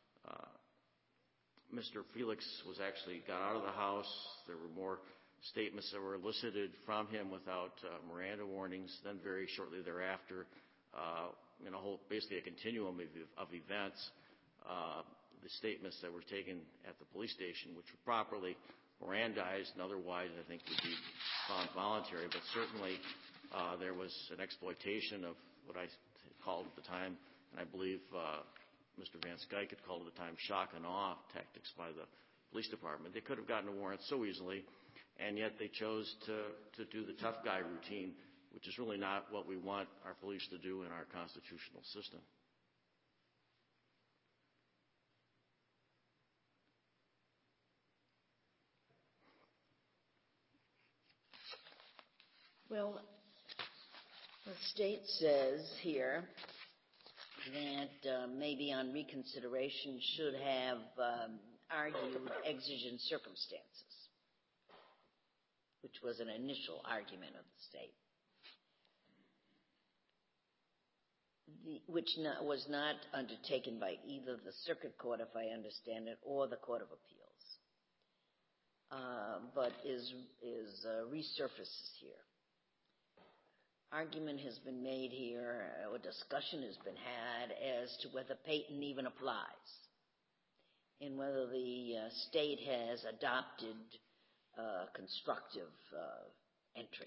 Mr. Felix was actually got out of the house, there were more statements that were elicited from him without Miranda warnings. Then very shortly thereafter, basically a continuum of events, the statements that were taken at the police station, which were properly Mirandized and otherwise I think would be found voluntary, but certainly there was an exploitation of what I called at the time, and I believe Mr. Van Skyke had called at the time shock and awe tactics by the police department. They could have gotten a warrant so easily, and yet they chose to do the tough guy routine, which is really not what we want our police to do in our constitutional system. Well, the state says here that maybe on reconsideration should have argued exigent circumstances, which was an initial argument of the state, which was not undertaken by either the circuit court, if I understand it, or the Court of Appeals, but resurfaces here. Argument has been made here, or discussion has been had as to whether Payton even applies and whether the state has adopted constructive entry.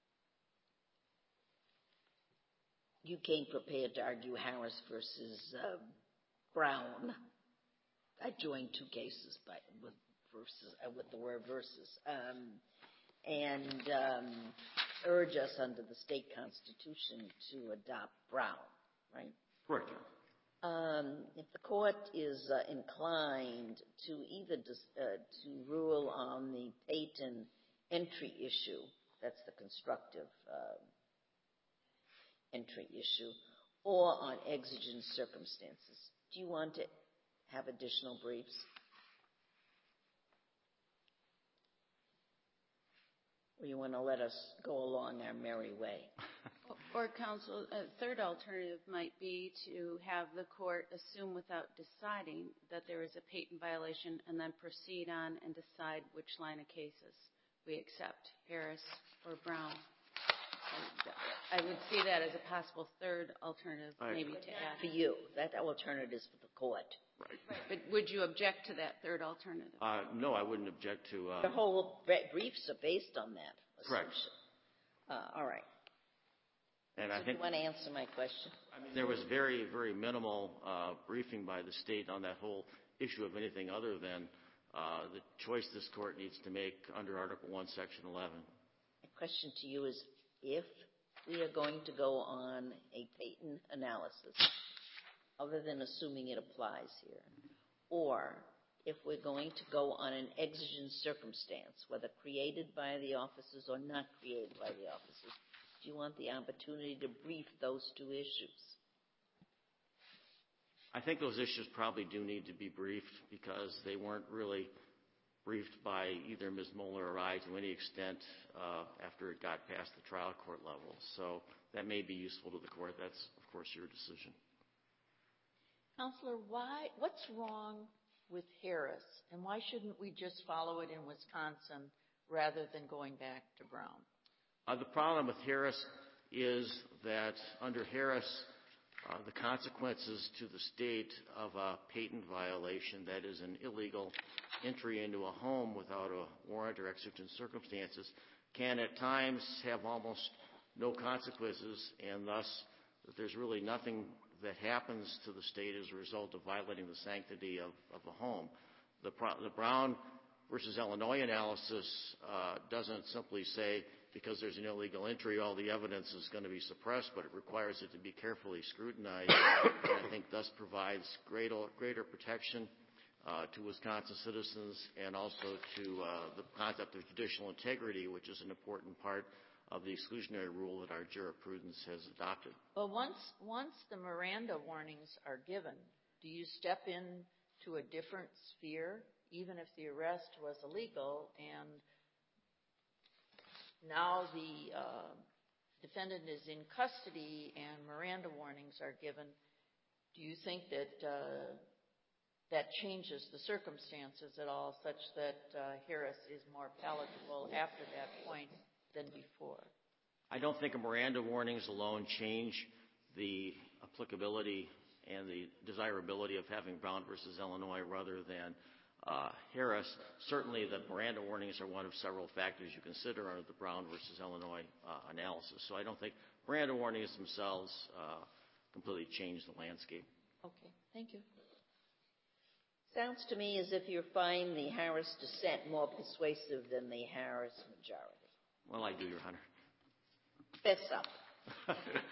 You came prepared to argue Harris versus Brown. I joined two cases with the word versus. And urge us under the state constitution to adopt Brown, right? Correct. If the court is inclined to either to rule on the Payton entry issue, that's the constructive entry issue, or on exigent circumstances, do you want to have additional briefs? Or you want to let us go along our merry way? Or, counsel, a third alternative might be to have the court assume without deciding that there is a Payton violation and then proceed on and decide which line of cases we accept, Harris or Brown. I would see that as a possible third alternative, maybe to add. For you, that alternative is for the court. Right. But would you object to that third alternative? No, I wouldn't object to... The whole briefs are based on that assumption. Correct. All right. And so I think you want to answer my question? I mean, there was very, very minimal briefing by the state on that whole issue of anything other than the choice this court needs to make under Article 1, Section 11. My question to you is, if we are going to go on a Payton analysis, other than assuming it applies here, or if we're going to go on an exigent circumstance, whether created by the officers or not created by the officers, do you want the opportunity to brief those two issues? I think those issues probably do need to be briefed because they weren't really briefed by either Ms. Moeller or I to any extent after it got past the trial court level. So that may be useful to the court. That's, of course, your decision. Counselor, what's wrong with Harris, and why shouldn't we just follow it in Wisconsin rather than going back to Brown? The problem with Harris is that under Harris, the consequences to the state of a Payton violation, that is an illegal entry into a home without a warrant or exigent circumstances, can at times have almost no consequences, and thus there's really nothing that happens to the state as a result of violating the sanctity of a home. The Brown versus Illinois analysis doesn't simply say because there's an illegal entry, all the evidence is going to be suppressed, but it requires it to be carefully scrutinized, and I think thus provides greater protection to Wisconsin citizens and also to the concept of judicial integrity, which is an important part of the exclusionary rule that our jurisprudence has adopted. Well, once the Miranda warnings are given, do you step into a different sphere, even if the arrest was illegal, and now the defendant is in custody and Miranda warnings are given, do you think that that changes the circumstances at all, such that Harris is more palatable after that point than before? I don't think Miranda warnings alone change the applicability and the desirability of having Brown versus Illinois rather than Harris. Certainly the Miranda warnings are one of several factors you consider under the Brown versus Illinois analysis. So I don't think Miranda warnings themselves completely change the landscape. Okay, thank you. Sounds to me as if you find the Harris dissent more persuasive than the Harris majority. Well, I do, Your Honor. Fess up.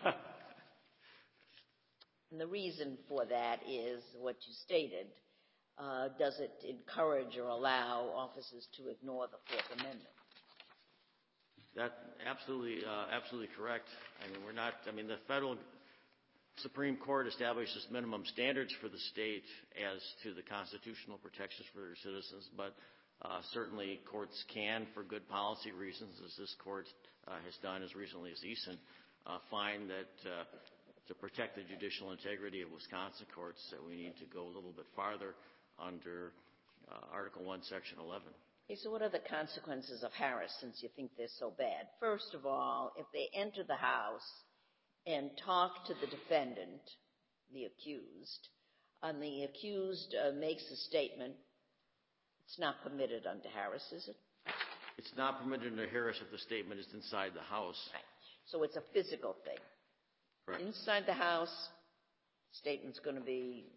And the reason for that is what you stated. Does it encourage or allow officers to ignore the Fourth Amendment? That's absolutely correct. The federal Supreme Court establishes minimum standards for the state as to the constitutional protections for their citizens, but certainly courts can, for good policy reasons, as this court has done as recently as Eason, find that to protect the judicial integrity of Wisconsin courts that we need to go a little bit farther under Article 1, Section 11. Okay, so what are the consequences of Harris, since you think they're so bad? First of all, if they enter the house and talk to the defendant, the accused, and the accused makes a statement, it's not permitted under Harris, is it? It's not permitted under Harris if the statement is inside the house. Right. So it's a physical thing. Correct. Inside the house, statement's going to be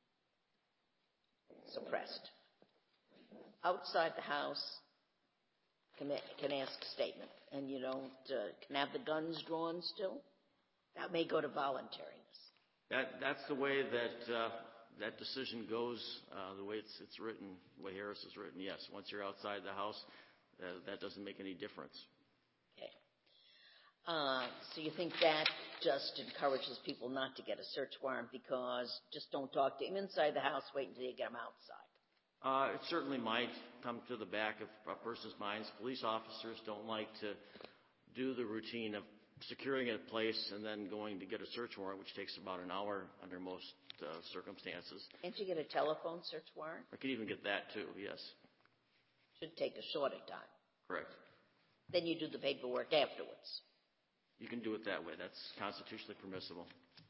suppressed. Outside the house, can ask a statement, and you don't can have the guns drawn still. That may go to voluntariness. That's the way that decision goes. The way it's written, the way Harris is written. Yes, once you're outside the house, that doesn't make any difference. Okay. So you think that just encourages people not to get a search warrant because just don't talk to him inside the house, wait until you get him outside. It certainly might come to the back of a person's minds. Police officers don't like to do the routine of securing a place and then going to get a search warrant, which takes about an hour under most circumstances. Can't you get a telephone search warrant? I could even get that too, yes. Should take a shorter time. Correct. Then you do the paperwork afterwards. You can do it that way. That's constitutionally permissible.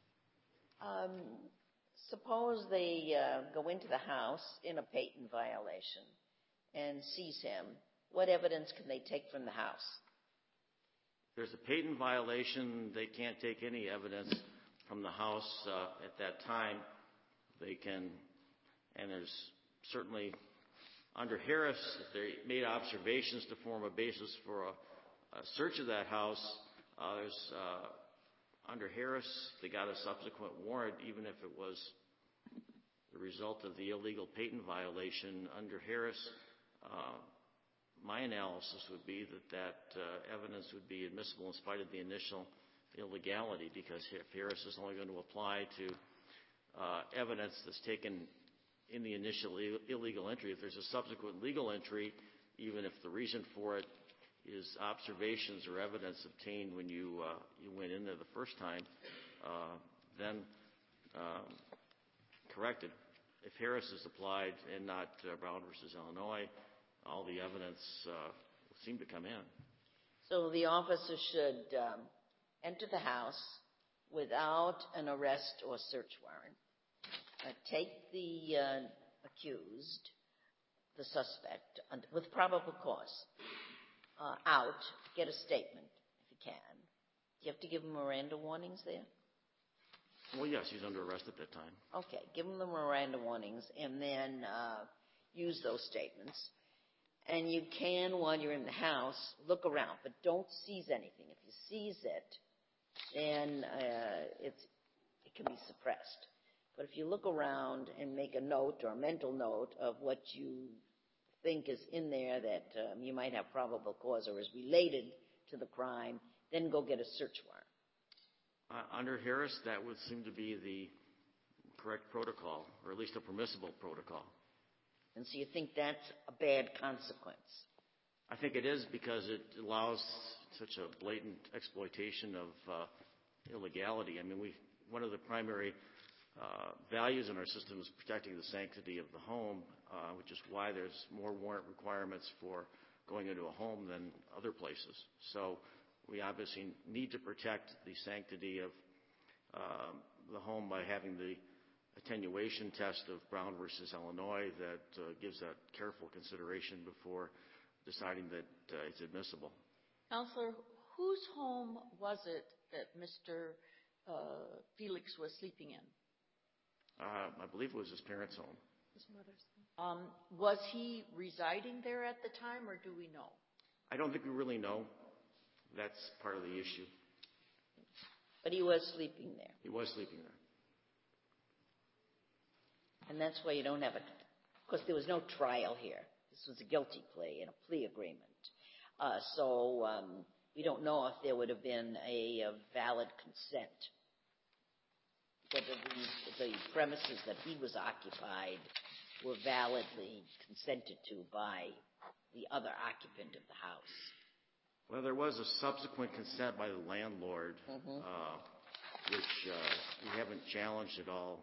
Suppose they go into the house in a Payton violation and seize him. What evidence can they take from the house? If there's a Payton violation, they can't take any evidence from the house at that time. They can, and there's certainly under Harris, if they made observations to form a basis for a search of that house, there's under Harris, they got a subsequent warrant, even if it was the result of the illegal Payton violation. Under Harris, my analysis would be that evidence would be admissible in spite of the initial illegality, because if Harris is only going to apply to evidence that's taken in the initial illegal entry, if there's a subsequent legal entry, even if the reason for it is observations or evidence obtained when you went in there the first time, then corrected. If Harris is applied and not Brown versus Illinois, all the evidence will seem to come in. So the officer should enter the house without an arrest or search warrant, take the accused, the suspect, with probable cause, out, get a statement if you can. Do you have to give him Miranda warnings there? Well, yes, he's under arrest at that time. Okay, give him the Miranda warnings and then use those statements. And you can, while you're in the house, look around, but don't seize anything. If you seize it, then it can be suppressed. But if you look around and make a note or a mental note of what you think is in there that you might have probable cause or is related to the crime, then go get a search warrant. Under Harris, that would seem to be the correct protocol, or at least a permissible protocol. And so you think that's a bad consequence? I think it is because it allows such a blatant exploitation of illegality. I mean, one of the primary values in our system is protecting the sanctity of the home, which is why there's more warrant requirements for going into a home than other places. So we obviously need to protect the sanctity of the home by having the attenuation test of Brown versus Illinois that gives that careful consideration before deciding that it's admissible. Counselor, whose home was it that Mr. Felix was sleeping in? I believe it was his parents' home. His mother's home. Was he residing there at the time, or do we know? I don't think we really know. That's part of the issue. But he was sleeping there. He was sleeping there. And that's why you don't have of course, there was no trial here. This was a guilty plea and a plea agreement. So we don't know if there would have been a valid consent, whether the premises that he was occupied were validly consented to by the other occupant of the house. Well, there was a subsequent consent by the landlord, which we haven't challenged at all.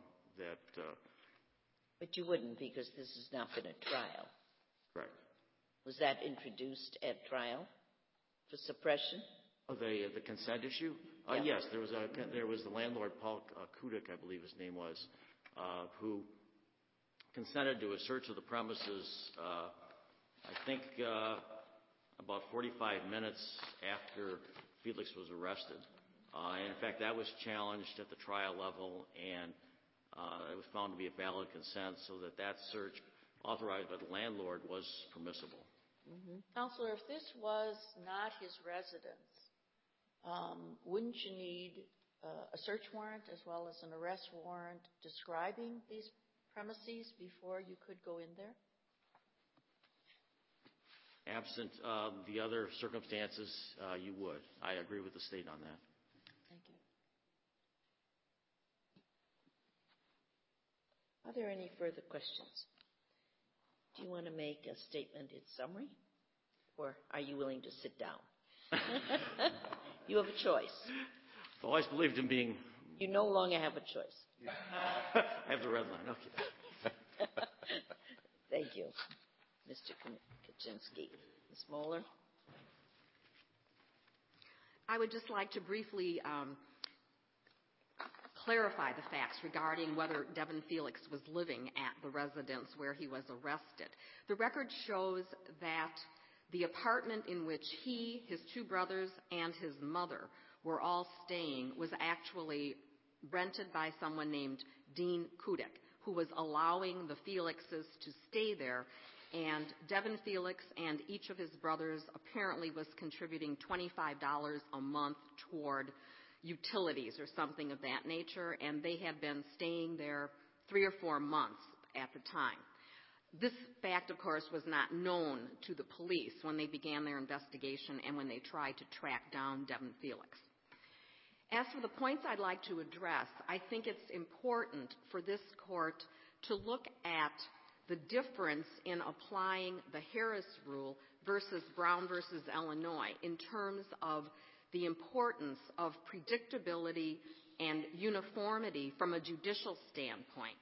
But you wouldn't, because this has not been a trial. Correct. Was that introduced at trial for suppression? Oh, the consent issue? Yeah. Yes, there was the landlord, Paul Kudik, I believe his name was, who consented to a search of the premises, I think about 45 minutes after Felix was arrested. And in fact, that was challenged at the trial level, and it was found to be a valid consent, so that search authorized by the landlord was permissible. Counselor, if this was not his residence, wouldn't you need a search warrant as well as an arrest warrant describing these premises before you could go in there? Absent the other circumstances, you would. I agree with the state on that. Thank you. Are there any further questions? Do you want to make a statement in summary? Or are you willing to sit down? You have a choice. I've always believed in being... You no longer have a choice. I have the red line. Okay. Thank you, Mr. Kaczynski. Ms. Moeller? I would just like to briefly clarify the facts regarding whether Devin Felix was living at the residence where he was arrested. The record shows that the apartment in which he, his two brothers, and his mother were all staying was actually rented by someone named Dean Kudik, who was allowing the Felixes to stay there, and Devin Felix and each of his brothers apparently was contributing $25 a month toward utilities or something of that nature, and they had been staying there 3 or 4 months at the time. This fact, of course, was not known to the police when they began their investigation and when they tried to track down Devin Felix. As for the points I'd like to address, I think it's important for this court to look at the difference in applying the Harris rule versus Brown versus Illinois in terms of the importance of predictability and uniformity from a judicial standpoint.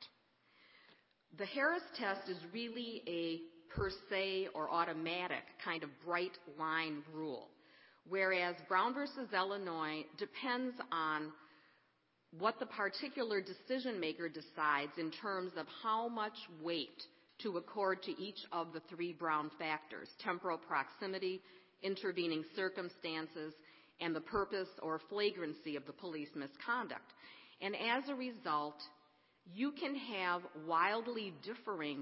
The Harris test is really a per se or automatic kind of bright line rule, whereas Brown versus Illinois depends on what the particular decision maker decides in terms of how much weight to accord to each of the 3 Brown factors: temporal proximity, intervening circumstances, and the purpose or flagrancy of the police misconduct. And as a result, you can have wildly differing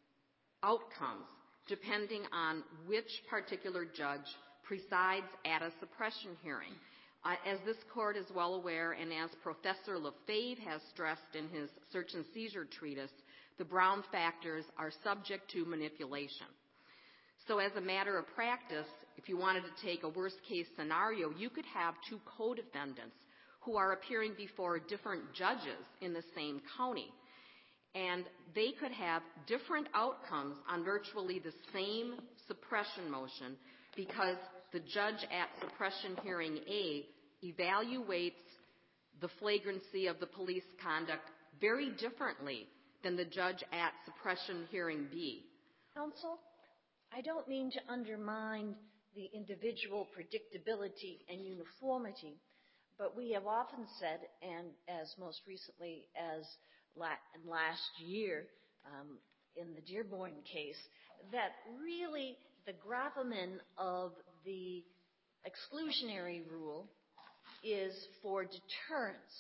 outcomes depending on which particular judge presides at a suppression hearing. As this court is well aware, and as Professor Lefebvre has stressed in his search and seizure treatise, the Brown factors are subject to manipulation. So as a matter of practice, if you wanted to take a worst-case scenario, you could have 2 co-defendants who are appearing before different judges in the same county. and they could have different outcomes on virtually the same suppression motion because the judge at suppression hearing A evaluates the flagrancy of the police conduct very differently than the judge at suppression hearing B. Counsel, I don't mean to undermine the individual predictability and uniformity, but we have often said, and as most recently as last year in the Dearborn case, that really the gravamen of the exclusionary rule is for deterrence.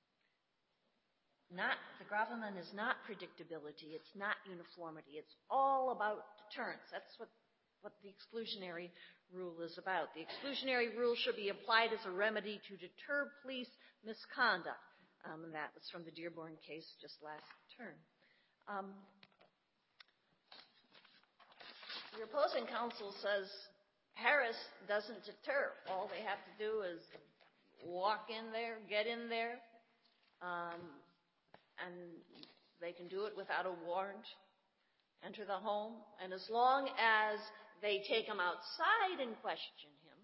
The gravamen is not predictability, it's not uniformity, it's all about deterrence. That's what the exclusionary rule is about. The exclusionary rule should be applied as a remedy to deter police misconduct. And that was from the Dearborn case just last term. Your opposing counsel says Harris doesn't deter. All they have to do is walk in there, get in there, and they can do it without a warrant, enter the home, and as long as they take him outside and question him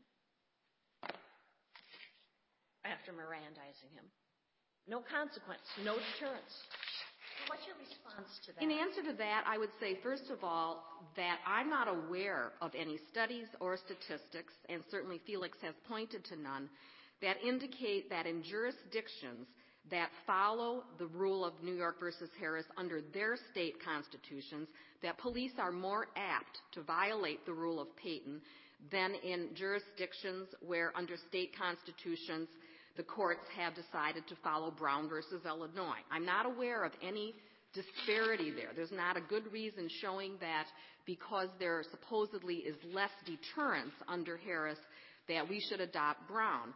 after Mirandizing him, no consequence, no deterrence. What's your response to that? In answer to that, I would say, first of all, that I'm not aware of any studies or statistics, and certainly Felix has pointed to none, that indicate that in jurisdictions that follow the rule of New York versus Harris under their state constitutions, that police are more apt to violate the rule of Payton than in jurisdictions where under state constitutions the courts have decided to follow Brown versus Illinois. I'm not aware of any disparity there. There's not a good reason showing that because there supposedly is less deterrence under Harris that we should adopt Brown.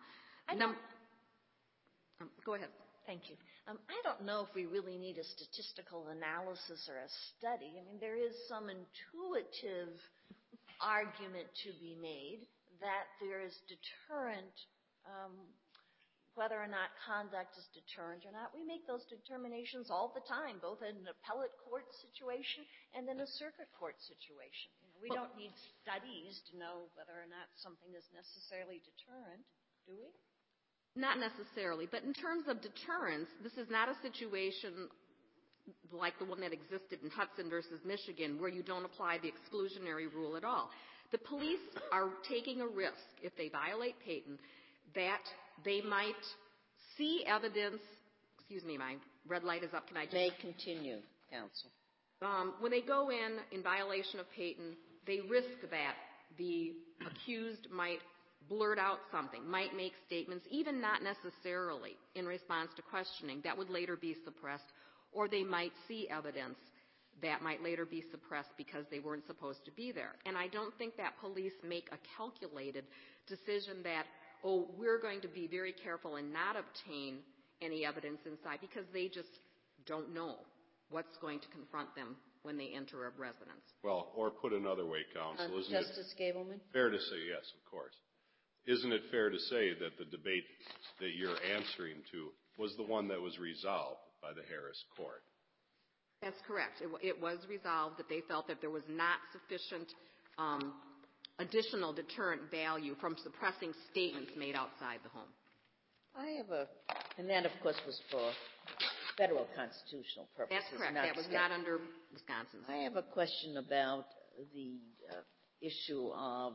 Go ahead. Thank you. I don't know if we really need a statistical analysis or a study. I mean, there is some intuitive argument to be made that there is deterrent, whether or not conduct is deterrent or not. We make those determinations all the time, both in an appellate court situation and in a circuit court situation. We don't need studies to know whether or not something is necessarily deterrent, do we? Not necessarily, but in terms of deterrence, this is not a situation like the one that existed in Hudson versus Michigan where you don't apply the exclusionary rule at all. The police are taking a risk, if they violate Payton, that they might see evidence. Excuse me, my red light is up. Can I just... May continue, counsel. When they go in violation of Payton, they risk that the accused might blurt out something, might make statements, even not necessarily in response to questioning, that would later be suppressed, or they might see evidence that might later be suppressed because they weren't supposed to be there. And I don't think that police make a calculated decision that, oh, we're going to be very careful and not obtain any evidence inside because they just don't know what's going to confront them when they enter a residence. Well, or put another way, counsel, isn't Justice Gableman? Fair to say, yes, of course. Isn't it fair to say that the debate that you're answering to was the one that was resolved by the Harris court? That's correct. It was resolved that they felt that there was not sufficient additional deterrent value from suppressing statements made outside the home. And that, of course, was for federal constitutional purposes. That's correct. Not that was state. not under Wisconsin's. I have a question about the issue of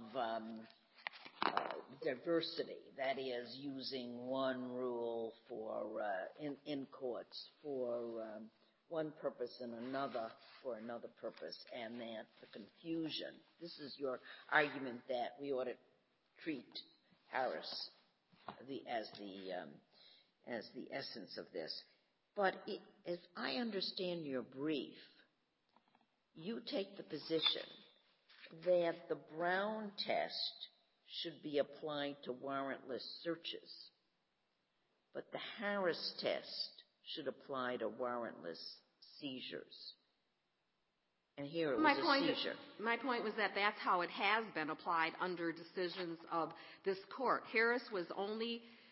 diversity, that is, using one rule for in courts for one purpose and another for another purpose, and that the confusion. This is your argument that we ought to treat Harris as the essence of this. But as I understand your brief, you take the position that the Brown test should be applied to warrantless searches, but the Harris test should apply to warrantless seizures. And here it was a seizure. My point was that that's how it has been applied under decisions of this court. Harris was only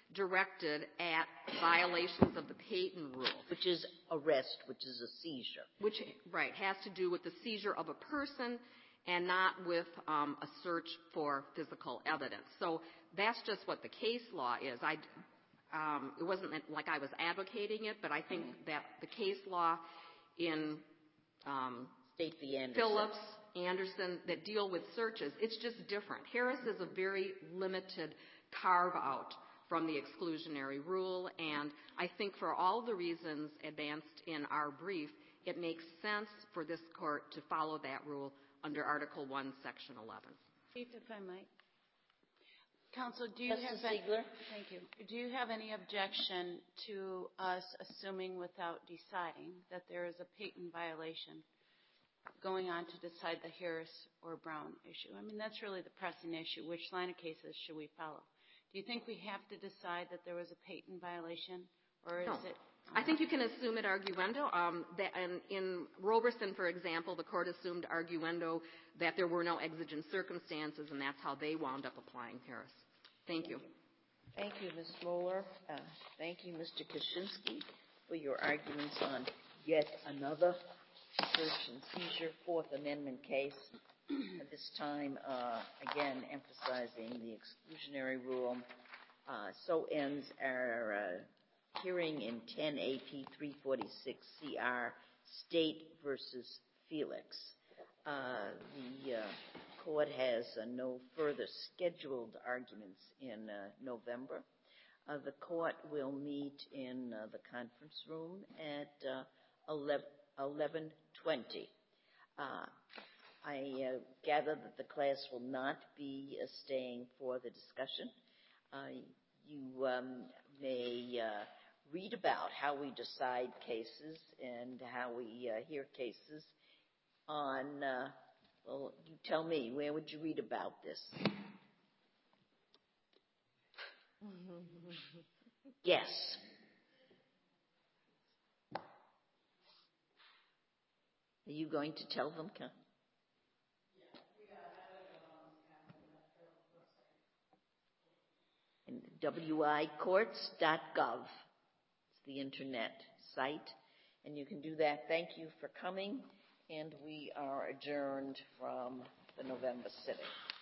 directed at violations of the Payton rule. Which is arrest, which is a seizure. Which, right, has to do with the seizure of a person and not with a search for physical evidence. So that's just what the case law is. It wasn't like I was advocating it, but I think that the case law in State v. Anderson. Phillips, Anderson, that deal with searches, it's just different. Harris is a very limited carve-out from the exclusionary rule, and I think for all the reasons advanced in our brief, it makes sense for this court to follow that rule under Article 1, Section 11. Chief, if I might. Counsel, do you Justice have Ziegler? Thank you. Do you have any objection to us assuming without deciding that there is a Payton violation going on to decide the Harris or Brown issue? I mean, that's really the pressing issue. Which line of cases should we follow? Do you think we have to decide that there was a Payton violation, or is it? I think you can assume it arguendo. In Roberson, for example, the court assumed arguendo that there were no exigent circumstances, and that's how they wound up applying Harris. Thank you. Thank you, Ms. Moeller. Thank you, Mr. Kaczynski, for your arguments on yet another search and seizure Fourth Amendment case. At this time, again, emphasizing the exclusionary rule. So ends our hearing in 10 AP 346 CR, State versus Felix. The court has no further scheduled arguments in November. The court will meet in the conference room at 11:20. I gather that the class will not be staying for the discussion. You may read about how we decide cases and how we hear cases on, well, you tell me, where would you read about this? Yes. Are you going to tell them? And wicourts.gov. It's the internet site, and you can do that. Thank you for coming, and we are adjourned from the November sitting.